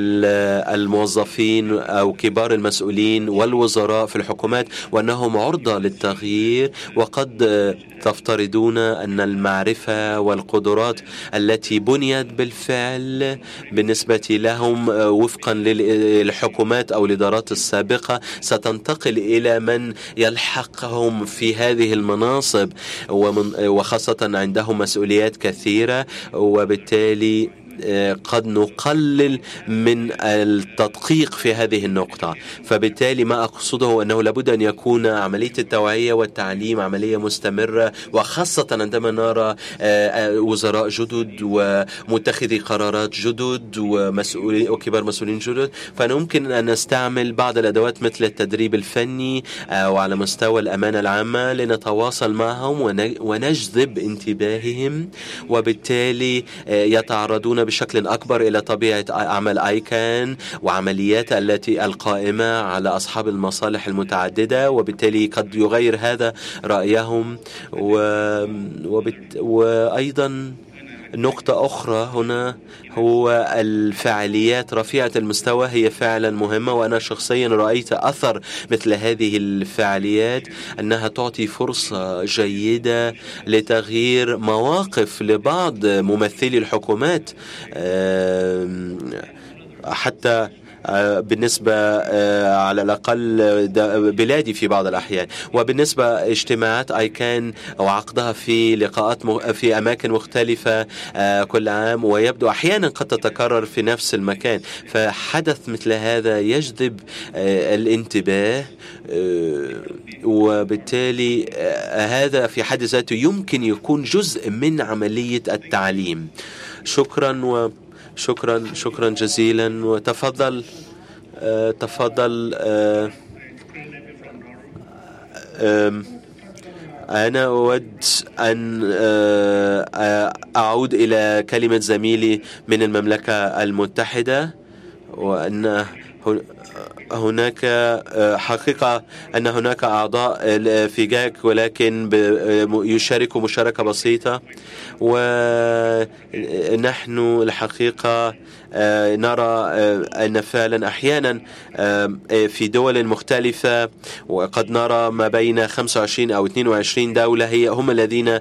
الموظفين أو كبار المسؤولين والوزراء في الحكومات، وأنهم عرضة للتغيير، وقد تفترضون أن المعرفة والقدرات التي بنيت بالفعل بالنسبة لهم وفقا للحكومات أو الإدارات السابقة ستنتقل إلى من يلحقهم في هذه المناصب، وخاصة عندهم مسؤوليات كثيرة، وبالتالي قد نقلل من التدقيق في هذه النقطة. فبالتالي ما أقصده أنه لابد أن يكون عملية التوعية والتعليم عملية مستمرة، وخاصة عندما نرى وزراء جدد ومتخذي قرارات جدد ومسؤولين وكبار مسؤولين جدد، فنمكن أن نستعمل بعض الأدوات مثل التدريب الفني وعلى مستوى الأمانة العامة لنتواصل معهم ونجذب انتباههم، وبالتالي يتعرضون بشكل أكبر إلى طبيعة عمل آيكان وعمليات التي القائمة على أصحاب المصالح المتعددة، وبالتالي قد يغير هذا رأيهم. و... وبت... وأيضا نقطة أخرى هنا هو الفعاليات رفيعة المستوى، هي فعلا مهمة، وأنا شخصيا رأيت أثر مثل هذه الفعاليات أنها تعطي فرصة جيدة لتغيير مواقف لبعض ممثلي الحكومات، حتى بالنسبة على الأقل بلادي في بعض الأحيان. وبالنسبة اجتماعات آيكان وعقدها في لقاءات في أماكن مختلفة كل عام، ويبدو أحيانا قد تتكرر في نفس المكان، فحدث مثل هذا يجذب الانتباه، وبالتالي هذا في حد ذاته يمكن يكون جزء من عملية التعليم. شكرا و شكرا شكرا جزيلا. وتفضل أه تفضل أه أه أنا أود أن أه أعود إلى كلمة زميلي من المملكة المتحدة، وأن هناك حقيقة أن هناك أعضاء في جاك ولكن يشاركوا مشاركة بسيطة، ونحن الحقيقة نرى أن فعلا أحيانا في دول مختلفة وقد نرى ما بين خمسة وعشرين أو اثنين وعشرين دولة هي هم الذين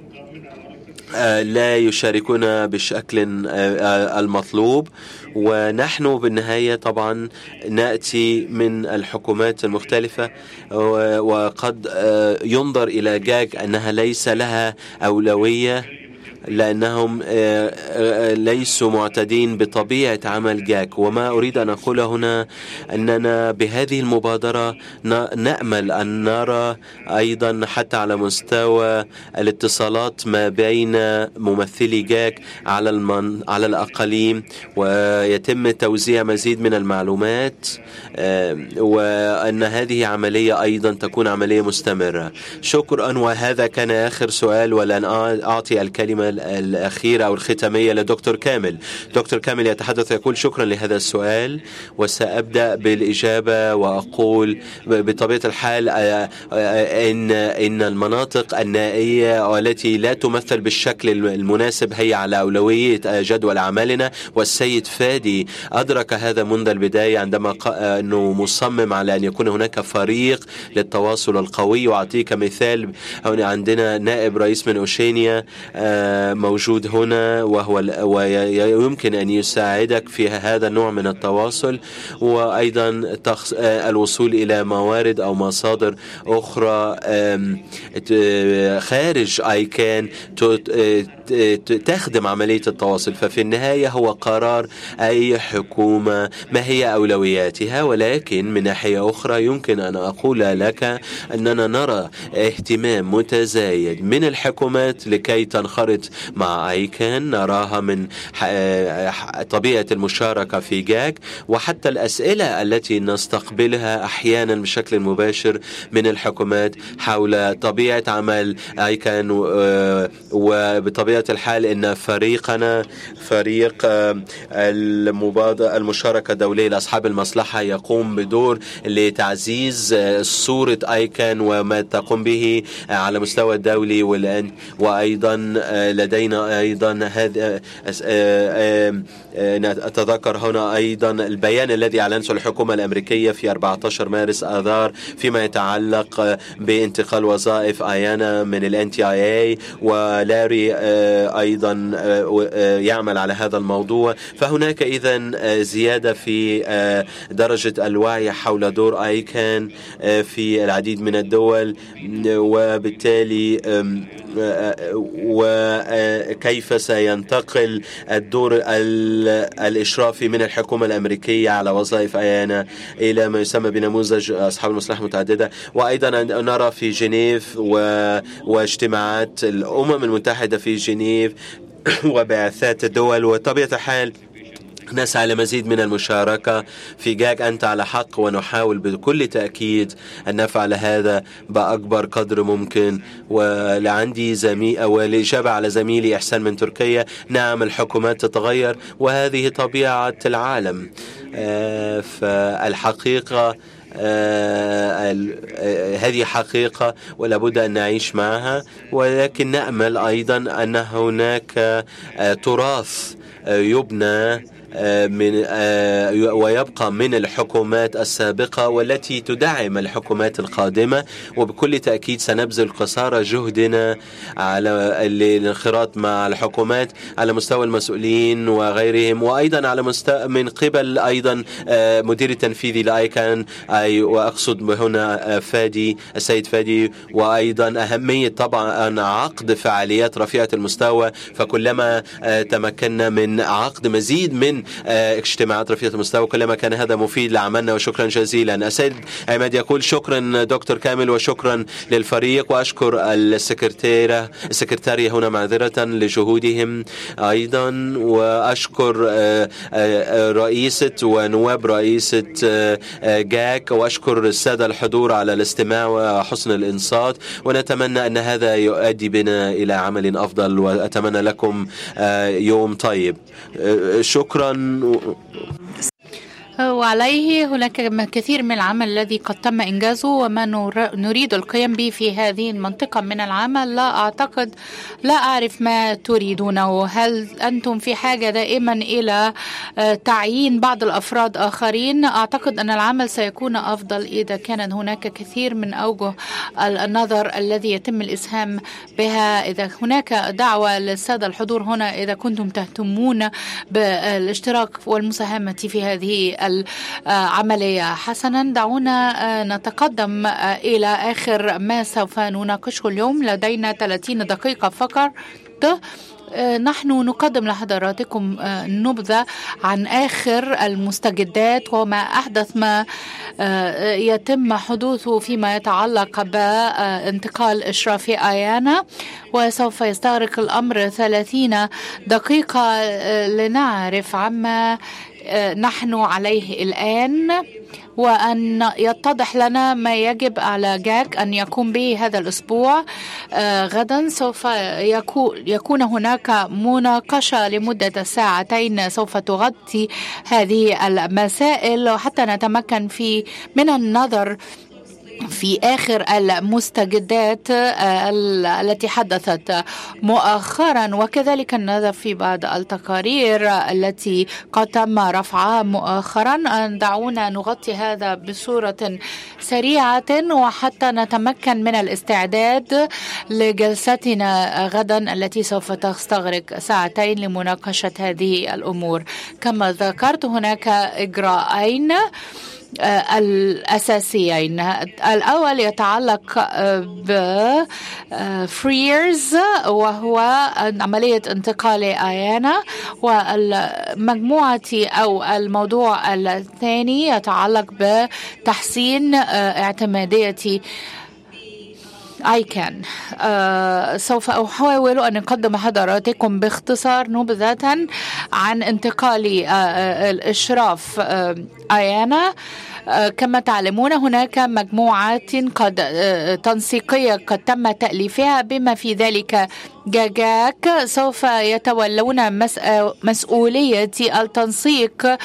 لا يشاركون بالشكل المطلوب، ونحن بالنهاية طبعا نأتي من الحكومات المختلفة، وقد ينظر إلى جاك أنها ليس لها أولوية لأنهم ليسوا معتدين بطبيعة عمل جاك. وما أريد أن أقول هنا أننا بهذه المبادرة نأمل أن نرى أيضا حتى على مستوى الاتصالات ما بين ممثلي جاك على المن... على الأقاليم، ويتم توزيع مزيد من المعلومات، وأن هذه عملية أيضا تكون عملية مستمرة. شكرا. وهذا كان آخر سؤال، ولن أعطي الكلمة الأخيرة أو الختامية لدكتور كامل. دكتور كامل يتحدث يقول شكرا لهذا السؤال، وسأبدأ بالإجابة وأقول بطبيعة الحال إن إن المناطق النائية والتي لا تمثل بالشكل المناسب هي على أولوية جدول أعمالنا، والسيد فادي أدرك هذا منذ البداية عندما أنه مصمم على أن يكون هناك فريق للتواصل القوي. وأعطيك مثال، هنا عندنا نائب رئيس من أوشينيا موجود هنا، وهو ويمكن أن يساعدك في هذا النوع من التواصل، وأيضا الوصول إلى موارد أو مصادر أخرى خارج آيكان تخدم عملية التواصل. ففي النهاية هو قرار أي حكومة ما هي أولوياتها، ولكن من ناحية أخرى يمكن أن أقول لك أننا نرى اهتمام متزايد من الحكومات لكي تنخرط مع آيكان. نراها من طبيعة المشاركة في جاك، وحتى الأسئلة التي نستقبلها أحيانا بشكل مباشر من الحكومات حول طبيعة عمل آيكان. وبطبيعة الحال إن فريقنا فريق المبادرة المشاركة الدولية لأصحاب المصلحة يقوم بدور لتعزيز صورة آيكان وما تقوم به على مستوى الدولي، والآن وأيضا لدينا أيضا هذا أتذكر هنا أيضا البيان الذي أعلنته الحكومة الأمريكية في أربعة عشر مارس آذار فيما يتعلق بانتقال وظائف آيانا من ال إن تي آي إيه، ولاري أيضا يعمل على هذا الموضوع. فهناك إذن زيادة في درجة الوعي حول دور آيكان في العديد من الدول، وبالتالي وكيف سينتقل الدور الإشرافي من الحكومة الأمريكية على وظائف آيانا إلى ما يسمى بنموذج أصحاب المصلحة المتعددة. وأيضا نرى في جنيف واجتماعات الأمم المتحدة في جنيف وبعثات الدول، وطبيعة الحال نسعى لمزيد من المشاركة في جاك. أنت على حق، ونحاول بكل تأكيد أن نفعل هذا بأكبر قدر ممكن. ولعندي زميل والإجابة على زميلي إحسان من تركيا، نعم الحكومات تتغير وهذه طبيعة العالم. فالحقيقة هذه حقيقة ولا بد أن نعيش معها، ولكن نأمل أيضا أن هناك تراث يبنى من ويبقى من الحكومات السابقة والتي تدعم الحكومات القادمة. وبكل تأكيد سنبذل قصارى جهدنا على الانخراط مع الحكومات على مستوى المسؤولين وغيرهم، وأيضا على مستوى من قبل أيضا مدير التنفيذي لآيكان، أي وأقصد هنا فادي السيد فادي، وأيضا أهمية طبعا عقد فعاليات رفيعة المستوى. فكلما تمكنا من عقد مزيد من اجتماعات رفيعة المستوى كلما كان هذا مفيد لعملنا. وشكرا جزيلا. السيد عماد يقول شكرا دكتور كامل، وشكرا للفريق، وأشكر السكرتيرة السكرتارية هنا معذرة لجهودهم أيضا، وأشكر رئيسة ونواب رئيسة جاك، وأشكر السادة الحضور على الاستماع وحسن الإنصات، ونتمنى أن هذا يؤدي بنا إلى عمل أفضل، وأتمنى لكم يوم طيب. شكرا. وعليه هناك كثير من العمل الذي قد تم إنجازه وما نريد القيام به في هذه المنطقة من العمل. لا أعتقد لا أعرف ما تريدونه. هل أنتم في حاجة دائما إلى تعيين بعض الأفراد آخرين؟ أعتقد أن العمل سيكون أفضل إذا كان هناك كثير من أوجه النظر الذي يتم الإسهام بها. إذا هناك دعوة للسادة الحضور هنا إذا كنتم تهتمون بالاشتراك والمساهمة في هذه العملية. حسنا، دعونا نتقدم إلى آخر ما سوف نناقشه اليوم. لدينا ثلاثين دقيقة فقط. نحن نقدم لحضراتكم نبذة عن آخر المستجدات وما أحدث ما يتم حدوثه فيما يتعلق بانتقال إشراف آيانا، وسوف يستغرق الأمر ثلاثين دقيقة لنعرف عما نحن عليه الآن وأن يتضح لنا ما يجب على جاك أن يقوم به هذا الأسبوع. آه غدا سوف يكون, يكون هناك مناقشة لمدة ساعتين سوف تغطي هذه المسائل حتى نتمكن في من النظر في آخر المستجدات التي حدثت مؤخرا، وكذلك النظر في بعض التقارير التي قد تم رفعها مؤخرا. دعونا نغطي هذا بصورة سريعة وحتى نتمكن من الاستعداد لجلستنا غدا التي سوف تستغرق ساعتين لمناقشة هذه الأمور. كما ذكرت هناك إجراءين الأساسيين. الأول يتعلق بفريرز وهو عملية انتقال آيانا، والمجموعة أو الموضوع الثاني يتعلق بتحسين اعتمادية آيكان. آه سوف أحاول أن أقدم حضراتكم باختصار نبذة عن انتقال آه الإشراف آه آيانا. آه كما تعلمون هناك مجموعات قد آه تنسيقية قد تم تأليفها بما في ذلك جاجاك سوف يتولون مسؤولية التنسيق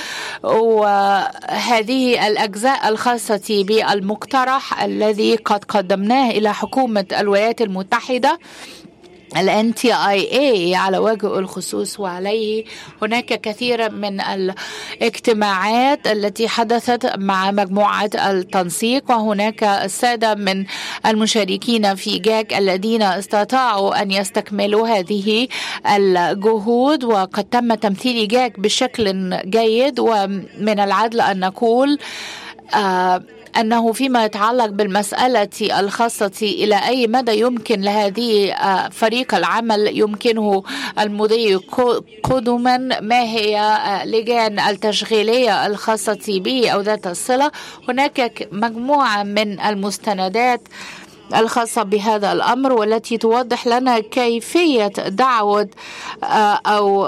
وهذه الأجزاء الخاصة بالمقترح الذي قد قدمناه إلى حكومة الولايات المتحدة ال إن تي آي إيه على وجه الخصوص. وعليه هناك كثير من الاجتماعات التي حدثت مع مجموعة التنسيق، وهناك السادة من المشاركين في جاك الذين استطاعوا أن يستكملوا هذه الجهود، وقد تم تمثيل جاك بشكل جيد. ومن العدل أن نقول آه أنه فيما يتعلق بالمسألة الخاصة إلى أي مدى يمكن لهذه فريق العمل يمكنه المضي قدما ما هي لجان التشغيلية الخاصة به أو ذات الصلة. هناك مجموعة من المستندات الخاصة بهذا الأمر والتي توضح لنا كيفية دعوة أو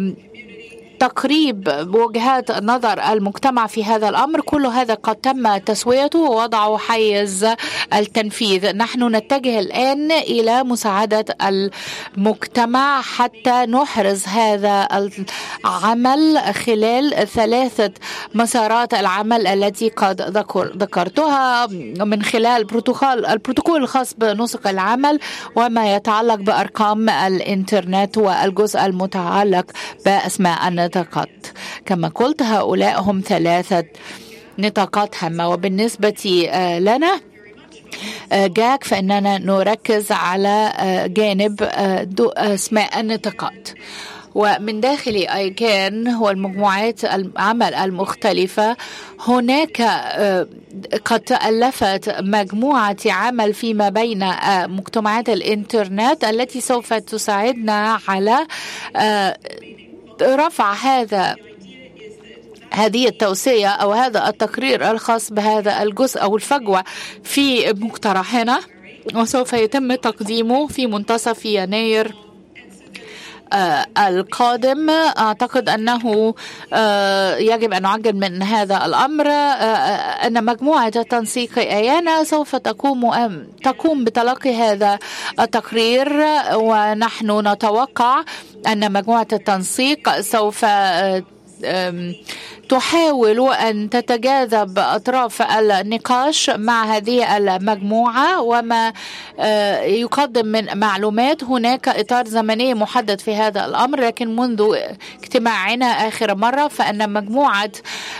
تقريب وجهات نظر المجتمع في هذا الأمر. كل هذا قد تم تسويته ووضعه حيز التنفيذ. نحن نتجه الآن إلى مساعدة المجتمع حتى نحرز هذا العمل خلال ثلاثة مسارات العمل التي قد ذكر ذكرتها من خلال البروتوكول البروتوكول الخاص بنسق العمل وما يتعلق بأرقام الإنترنت والجزء المتعلق بأسماء النطاقات. كما قلت هؤلاء هم ثلاثة نطاقات هامة، وبالنسبة لنا جاك فإننا نركز على جانب أسماء النطاقات. ومن داخل آيكان والمجموعات العمل المختلفة هناك قد تألفت مجموعة عمل فيما بين مجتمعات الإنترنت التي سوف تساعدنا على رفع هذا هذه التوصية أو هذا التقرير الخاص بهذا الجزء أو الفجوة في مقترحنا، وسوف يتم تقديمه في منتصف يناير آه القادم. أعتقد أنه آه يجب أن نعجل من هذا الأمر. آه أن مجموعة تنسيق آيانا سوف تقوم تقوم بتلقي هذا التقرير، ونحن نتوقع أن مجموعة التنسيق سوف تحاول أن تتجاذب أطراف النقاش مع هذه المجموعة وما يقدم من معلومات. هناك إطار زمني محدد في هذا الأمر، لكن منذ اجتماعنا آخر مرة فإن مجموعة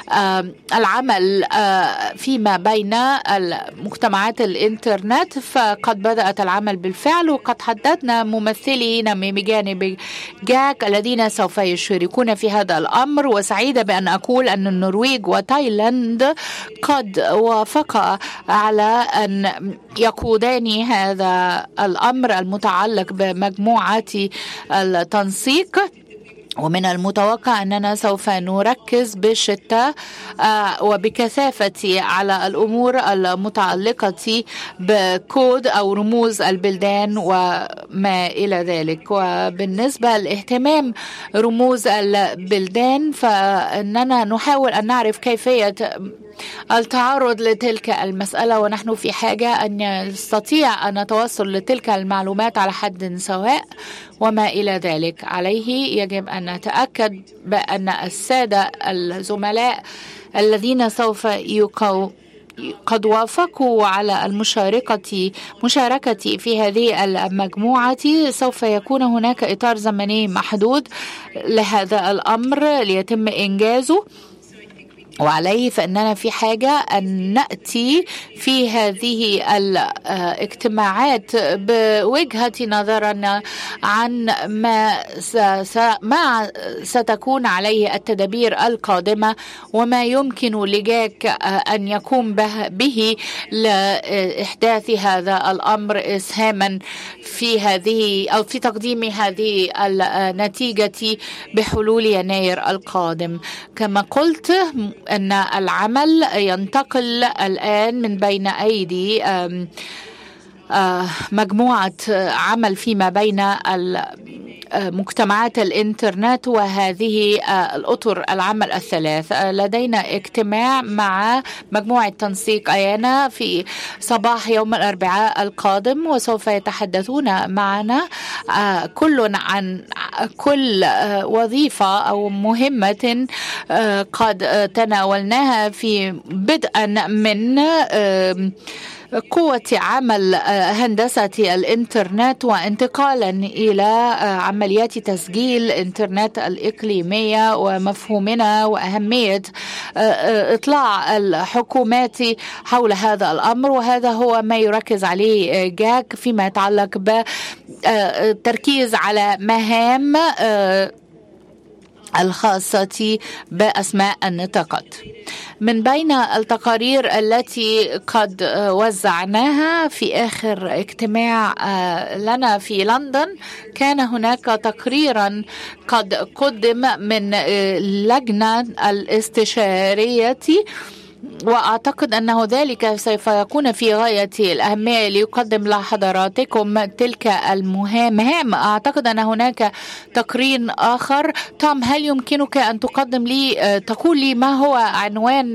العمل فيما بين المجتمعات الإنترنت فقد بدأت العمل بالفعل، وقد حددنا ممثلين من بجانب جاك الذين سوف يشاركون في هذا الأمر. وسعيدة بأن أقول أن النرويج وتايلاند قد وافقا على أن يقودان هذا الأمر المتعلق بمجموعة التنسيق، ومن المتوقع أننا سوف نركز بشدة وبكثافة على الأمور المتعلقة بكود أو رموز البلدان وما إلى ذلك. وبالنسبة لاهتمام رموز البلدان فإننا نحاول أن نعرف كيفية التعرض لتلك المسألة، ونحن في حاجة أن نستطيع أن نتوصل لتلك المعلومات على حد سواء وما إلى ذلك. عليه يجب أن نتأكد بأن السادة الزملاء الذين سوف يقو قد وافقوا على المشاركة مشاركة في هذه المجموعة سوف يكون هناك إطار زمني محدود لهذا الأمر ليتم إنجازه. وعليه فإننا في حاجة أن نأتي في هذه الاجتماعات بوجهة نظرنا عن ما, ما ستكون عليه التدابير القادمة وما يمكن لجاك أن يقوم به لإحداث هذا الأمر إسهاما في هذه أو في تقديم هذه النتيجة بحلول يناير القادم. كما قلت أن العمل ينتقل الآن من بين أيدي مجموعة عمل فيما بين مجتمعات الإنترنت وهذه الأطر العمل الثلاث. لدينا اجتماع مع مجموعة تنسيق أيانا في صباح يوم الأربعاء القادم، وسوف يتحدثون معنا كل عن كل وظيفة أو مهمة قد تناولناها في بدءا من قوة عمل هندسة الإنترنت وانتقالا إلى عمليات تسجيل الإنترنت الإقليمية ومفهومنا وأهمية إطلاع الحكومات حول هذا الأمر. وهذا هو ما يركز عليه جاك فيما يتعلق بالتركيز على مهام الخاصة بأسماء النطاقات. من بين التقارير التي قد وزعناها في آخر اجتماع لنا في لندن كان هناك تقريرا قد قدم من اللجنة الاستشارية، وأعتقد أنه ذلك سوف يكون في غاية الأهمية ليقدم لحضراتكم تلك المهام. أعتقد أن هناك تقرير آخر. توم، هل يمكنك أن تقدم لي تقول لي ما هو عنوان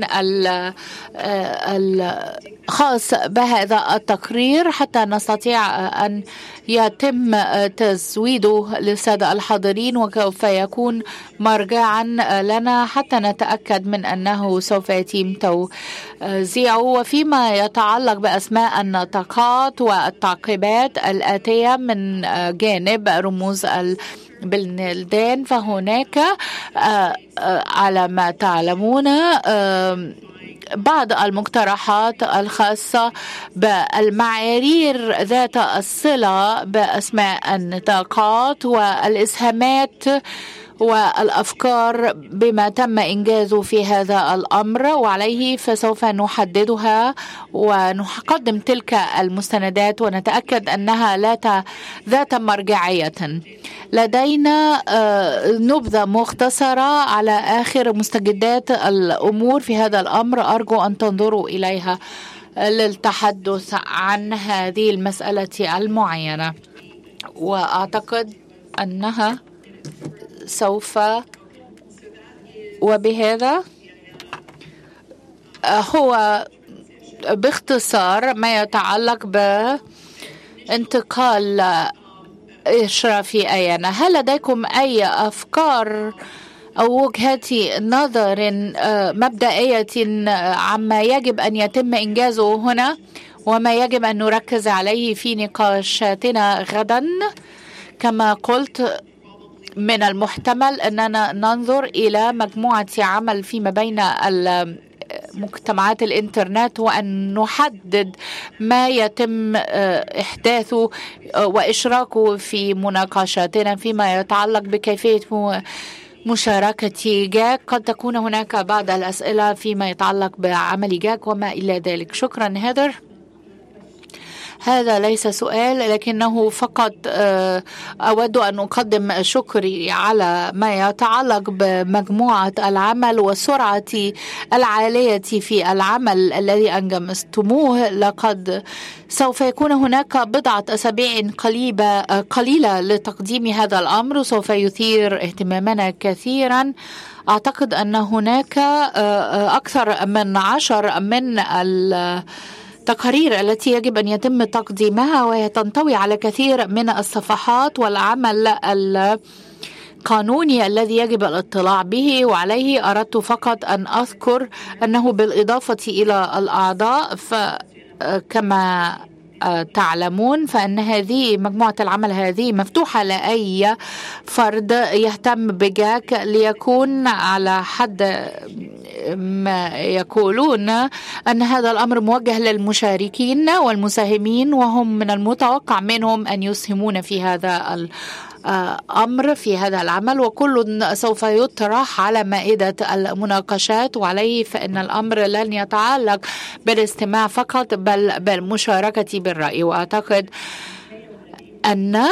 الخاص بهذا التقرير حتى نستطيع أن يتم تزويده للسادة الحاضرين وكيف يكون مرجعا لنا حتى نتأكد من أنه سوف يتم توزيعه. وفيما يتعلق بأسماء النطاقات والتعقيبات الآتية من جانب رموز البلدان فهناك على ما تعلمون بعض المقترحات الخاصة بالمعايير ذات الصلة بأسماء النطاقات والإسهامات والأفكار بما تم إنجازه في هذا الأمر، وعليه فسوف نحددها ونقدم تلك المستندات ونتأكد أنها ذات مرجعية. لدينا نبذة مختصرة على آخر مستجدات الأمور في هذا الأمر، أرجو أن تنظروا إليها للتحدث عن هذه المسألة المعينة، وأعتقد أنها سوف وبهذا هو باختصار ما يتعلق بانتقال إشرافي أيانا. هل لديكم أي أفكار أو وجهة نظر مبدئية عما يجب أن يتم إنجازه هنا وما يجب أن نركز عليه في نقاشاتنا غدا. كما قلت، من المحتمل أننا ننظر إلى مجموعة عمل فيما بين مجتمعات الإنترنت وأن نحدد ما يتم إحداثه وإشراكه في مناقشاتنا فيما يتعلق بكيفية مشاركة جاك. قد تكون هناك بعض الأسئلة فيما يتعلق بعمل جاك وما إلى ذلك. شكرا هيدر. هذا ليس سؤال، لكنه فقط أود أن أقدم شكري على ما يتعلق بمجموعة العمل والسرعة العالية في العمل الذي أنجزتموه. لقد سوف يكون هناك بضعة أسابيع قليلة قليلة لتقديم هذا الأمر، وسوف يثير اهتمامنا كثيرا. أعتقد أن هناك أكثر من عشر من ال التقارير التي يجب أن يتم تقديمها، وهي تنطوي على كثير من الصفحات والعمل القانوني الذي يجب الاطلاع به وعليه. أردت فقط أن أذكر أنه بالإضافة إلى الأعضاء، فكما تعلمون فإن هذه مجموعة العمل هذه مفتوحة لأي فرد يهتم بجاك ليكون على حد ما يقولون أن هذا الأمر موجه للمشاركين والمساهمين، وهم من المتوقع منهم أن يسهمون في هذا الأمر في هذا العمل، وكل سوف يطرح على مائدة المناقشات. وعليه فإن الأمر لن يتعلق بالاستماع فقط بل بالمشاركة بالرأي. وأعتقد أن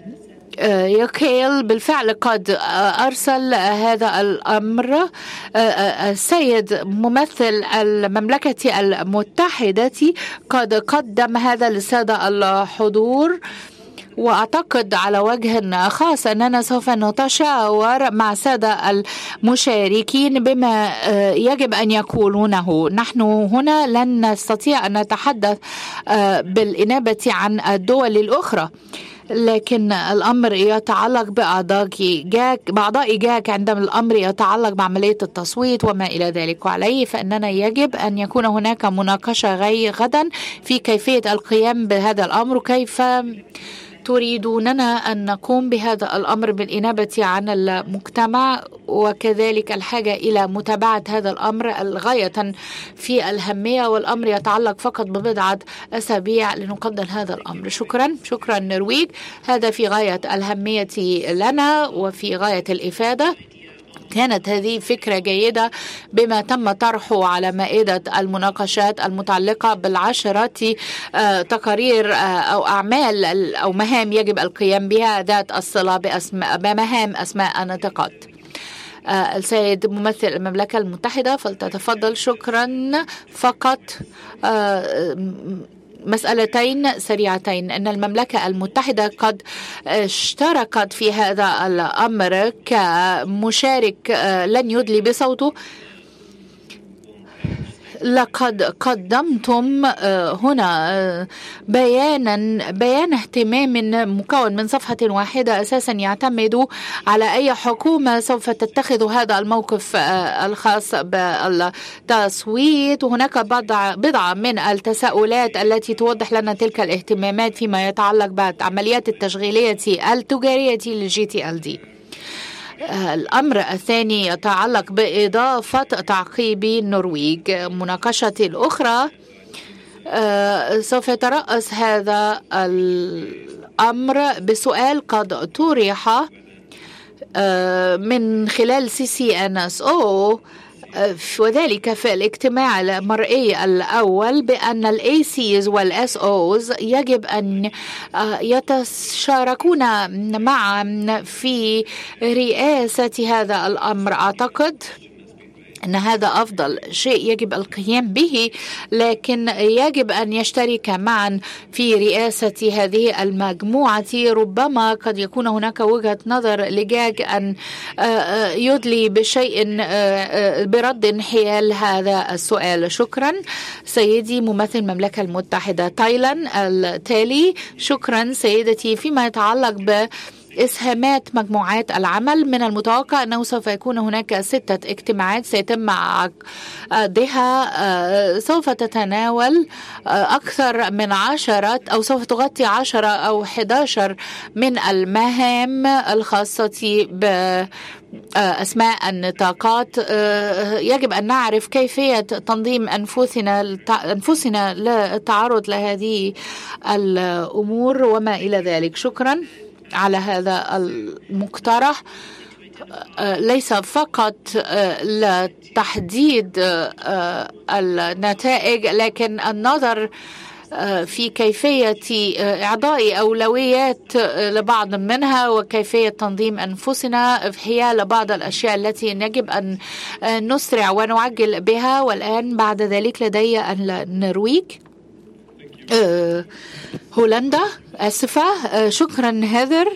يوكيل بالفعل قد أرسل هذا الأمر. السيد ممثل المملكة المتحدة قد قدم هذا للسادة الحضور، وأعتقد على وجه خاص أننا سوف نتشاور مع سادة المشاركين بما يجب أن يقولونه. نحن هنا لن نستطيع أن نتحدث بالإنابة عن الدول الأخرى، لكن الأمر يتعلق بأعضاء جاك بأعضاء جاك عندما الأمر يتعلق بعملية التصويت وما إلى ذلك. وعليه فإننا يجب أن يكون هناك مناقشة غي غدا في كيفية القيام بهذا الأمر، وكيف تريدوننا أن نقوم بهذا الأمر بالإنابة عن المجتمع، وكذلك الحاجة إلى متابعة هذا الأمر الغاية في الأهمية. والأمر يتعلق فقط ببضعة أسابيع لنقدم هذا الأمر. شكرا شكرا نرويج. هذا في غاية الأهمية لنا وفي غاية الإفادة. كانت هذه فكرة جيدة بما تم طرحه على مائدة المناقشات المتعلقة بالعشرة تقارير أو أعمال أو مهام يجب القيام بها ذات الصلة بأسماء بمهام أسماء نطقات. السيد ممثل المملكة المتحدة فلتتفضل. شكرا. فقط مسألتين سريعتين. أن المملكة المتحدة قد اشتركت في هذا الأمر كمشارك لن يدلي بصوته. لقد قدمتم هنا بيانا بيان اهتمام مكون من صفحة واحدة أساسا يعتمد على أي حكومة سوف تتخذ هذا الموقف الخاص بالتصويت. وهناك بضعة من التساؤلات التي توضح لنا تلك الاهتمامات فيما يتعلق بعمليات التشغيلية التجارية للجي تي ال دي. الأمر الثاني يتعلق بإضافة تعقيب النرويج. مناقشة الأخرى سوف يترأس هذا الأمر بسؤال قد طرح من خلال سي سي إن إس أو، وذلك في الاجتماع المرئي الأول، بأن ال إيه سيز وال إس أوز يجب أن يتشاركون معا في رئاسة هذا الأمر. أعتقد أن هذا أفضل شيء يجب القيام به، لكن يجب أن يشترك معا في رئاسة هذه المجموعة. ربما قد يكون هناك وجهة نظر لجاج أن يدلي بشيء برد حيال هذا السؤال. شكرا سيدي ممثل المملكة المتحدة. تايلاند التالي. شكرا سيدتي. فيما يتعلق ب إسهامات مجموعات العمل. من المتوقع أنه سوف يكون هناك ستة اجتماعات سيتم عقدها، سوف تتناول أكثر من عشرة أو سوف تغطي عشرة أو حداشر من المهام الخاصة بأسماء النطاقات. يجب أن نعرف كيفية تنظيم أنفسنا أنفسنا للتعرض لهذه الأمور وما إلى ذلك. شكرا على هذا المقترح، ليس فقط لتحديد النتائج لكن النظر في كيفية إعطاء أولويات لبعض منها وكيفية تنظيم أنفسنا في حيال بعض الأشياء التي يجب أن نسرع ونعجل بها. والآن بعد ذلك لدي النرويج، أه هولندا، آسفة. شكرا هذر.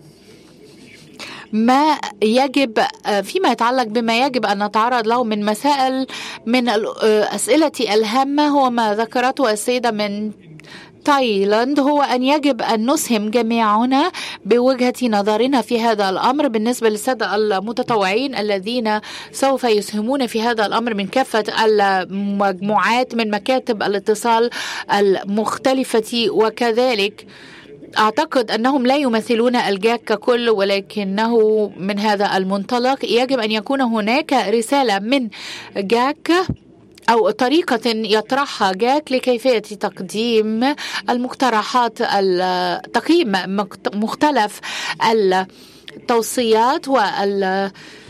ما يجب فيما يتعلق بما يجب أن نتعرض له من مسائل من الأسئلة الهامة هو ما ذكرته السيدة من تايلاند، هو أن يجب أن نسهم جميعنا بوجهة نظرنا في هذا الأمر. بالنسبة للسادة المتطوعين الذين سوف يسهمون في هذا الأمر من كافة المجموعات من مكاتب الاتصال المختلفة، وكذلك أعتقد أنهم لا يمثلون الجاك ككل، ولكنه من هذا المنطلق يجب أن يكون هناك رسالة من جاك أو طريقة يطرحها جاك لكيفية تقديم المقترحات، تقييم مختلف التوصيات وال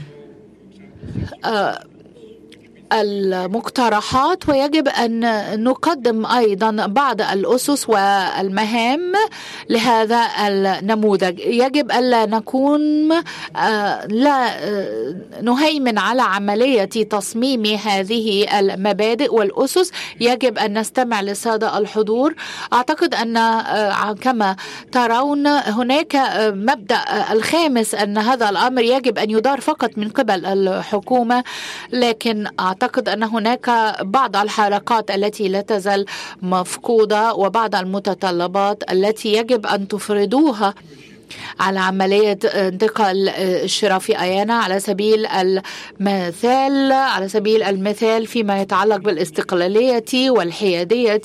المقترحات، ويجب أن نقدم أيضا بعض الأسس والمهام لهذا النموذج. يجب ألا نكون لا نهيمن على عملية تصميم هذه المبادئ والأسس. يجب أن نستمع للسادة الحضور. أعتقد أن كما ترون هناك مبدأ الخامس أن هذا الأمر يجب أن يدار فقط من قبل الحكومة، لكن أعتقد أن هناك بعض الحركات التي لا تزال مفقودة وبعض المتطلبات التي يجب أن تفرضوها على عملية انتقال الشراء في أيانا. على سبيل المثال على سبيل المثال فيما يتعلق بالاستقلالية والحيادية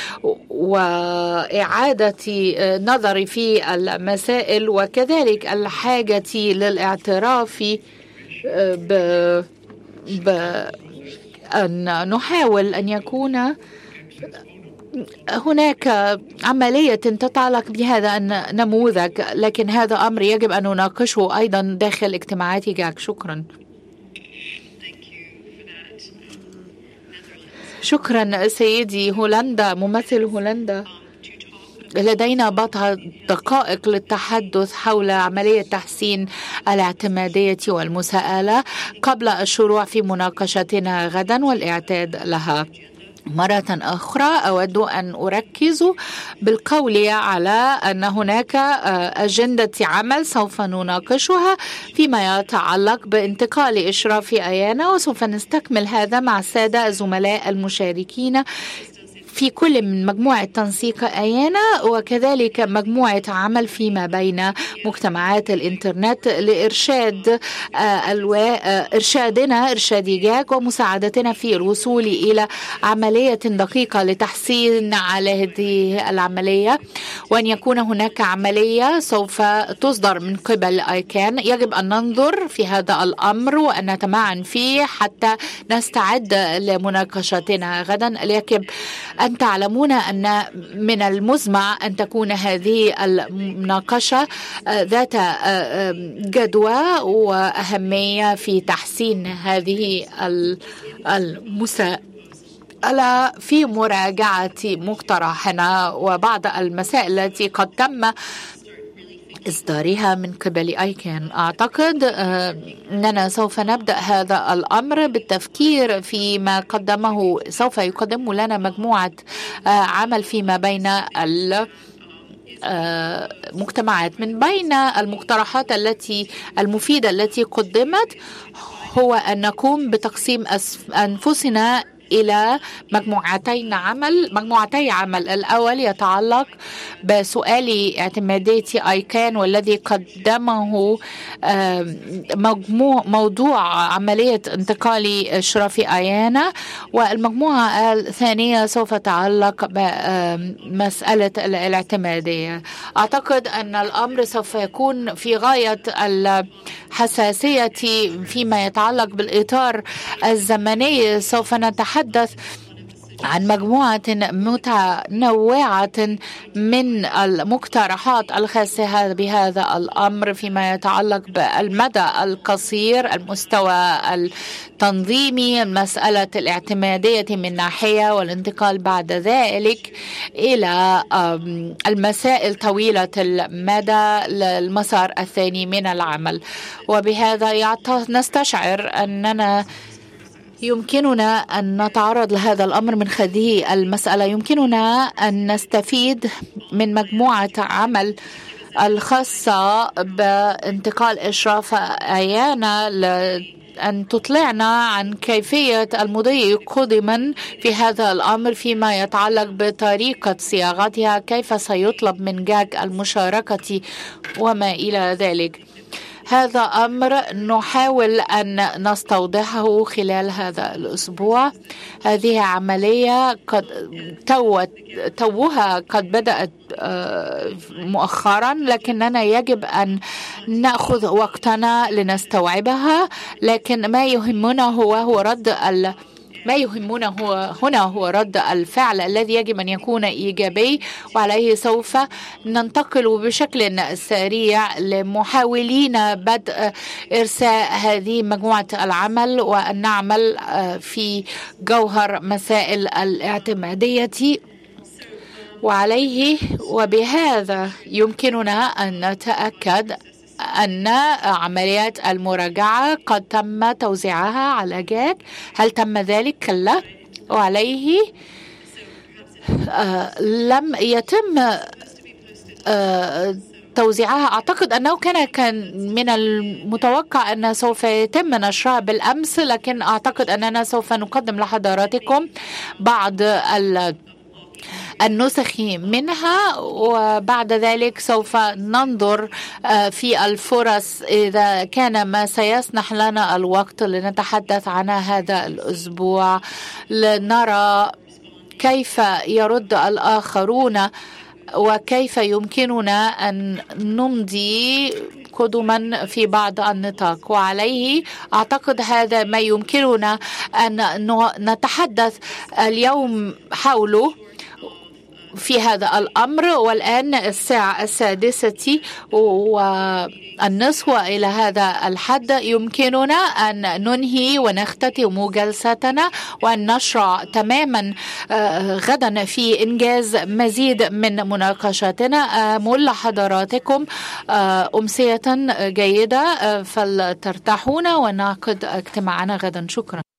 وإعادة نظر في المسائل، وكذلك الحاجة للاعتراف ب بأن نحاول أن يكون هناك عملية تتعلق بهذا النموذج، لكن هذا أمر يجب أن نناقشه أيضا داخل اجتماعات جاك. شكرا. شكرا سيدي. هولندا، ممثل هولندا، لدينا بضع دقائق للتحدث حول عملية تحسين الاعتمادية والمساءلة قبل الشروع في مناقشتنا غدا والإعتاد لها. مرة أخرى أود أن أركز بالقول على أن هناك أجندة عمل سوف نناقشها فيما يتعلق بانتقال إشراف أيانا، وسوف نستكمل هذا مع السادة الزملاء المشاركين في كل من مجموعة تنسيق أيانا وكذلك مجموعة عمل فيما بين مجتمعات الإنترنت لإرشاد إرشادنا إرشاد جاك ومساعدتنا في الوصول إلى عملية دقيقة لتحسين على هذه العملية، وأن يكون هناك عملية سوف تصدر من قبل آيكان. يجب أن ننظر في هذا الأمر وأن نتمعن فيه حتى نستعد لمناقشتنا غدا. يجب أن تعلمون أن من المزمع أن تكون هذه المناقشة ذات جدوى وأهمية في تحسين هذه المساءلة في مراجعة مقترحنا وبعض المسائل التي قد تم إصدارها من قبل آيكان. أعتقد أننا سوف نبدأ هذا الأمر بالتفكير فيما قدمه سوف يقدم لنا مجموعة عمل فيما بين المجتمعات. من بين المقترحات التي المفيدة التي قدمت هو أن نقوم بتقسيم أنفسنا إلى مجموعتين عمل مجموعتي عمل. الأول يتعلق بسؤال اعتمادية آيكان والذي قدمه مجموع موضوع عملية انتقال إشراف آيانا، والمجموعة الثانية سوف تتعلق بمسألة الاعتمادية. أعتقد أن الأمر سوف يكون في غاية الحساسية فيما يتعلق بالإطار الزمني. سوف نتحدث عن مجموعة متنوعة من المقترحات الخاصة بهذا الأمر فيما يتعلق بالمدى القصير، المستوى التنظيمي، مسألة الاعتمادية من ناحية والانتقال بعد ذلك إلى المسائل طويلة المدى للمسار الثاني من العمل. وبهذا نستشعر أننا يمكننا أن نتعرض لهذا الأمر من هذه المسألة. يمكننا أن نستفيد من مجموعة عمل الخاصة بانتقال إشراف آيانا أن تطلعنا عن كيفية المضي قدما في هذا الأمر فيما يتعلق بطريقة صياغتها، كيف سيطلب من جاك المشاركة وما إلى ذلك. هذا أمر نحاول أن نستوضحه خلال هذا الأسبوع. هذه عملية قد تو توها قد بدأت مؤخرا، لكننا يجب أن نأخذ وقتنا لنستوعبها. لكن ما يهمنا هو هو رد ال ما يهمنا هو هنا هو رد الفعل الذي يجب أن يكون إيجابي، وعليه سوف ننتقل بشكل سريع لمحاولين بدء إرساء هذه مجموعة العمل وأن نعمل في جوهر مسائل الاعتمادية. وعليه وبهذا يمكننا أن نتأكد أن عمليات المراجعة قد تم توزيعها على جاك. هل تم ذلك؟ كلا. وعليه آه لم يتم آه توزيعها. أعتقد أنه كان كان من المتوقع أن سوف يتم نشرها بالأمس، لكن أعتقد أننا سوف نقدم لحضراتكم بعض ال النسخ منها، وبعد ذلك سوف ننظر في الفرص إذا كان ما سيسنح لنا الوقت لنتحدث عنها هذا الأسبوع، لنرى كيف يرد الآخرون وكيف يمكننا أن نمضي قدما في بعض النطاق. وعليه أعتقد هذا ما يمكننا أن نتحدث اليوم حوله في هذا الأمر. والآن الساعة السادسة والنصف، وإلى هذا الحد يمكننا أن ننهي ونختتم جلستنا وأن نشرع تماما غدا في إنجاز مزيد من مناقشاتنا. أمل لحضراتكم أمسية جيدة، فلترتاحون ونعقد اجتماعنا غدا. شكرا.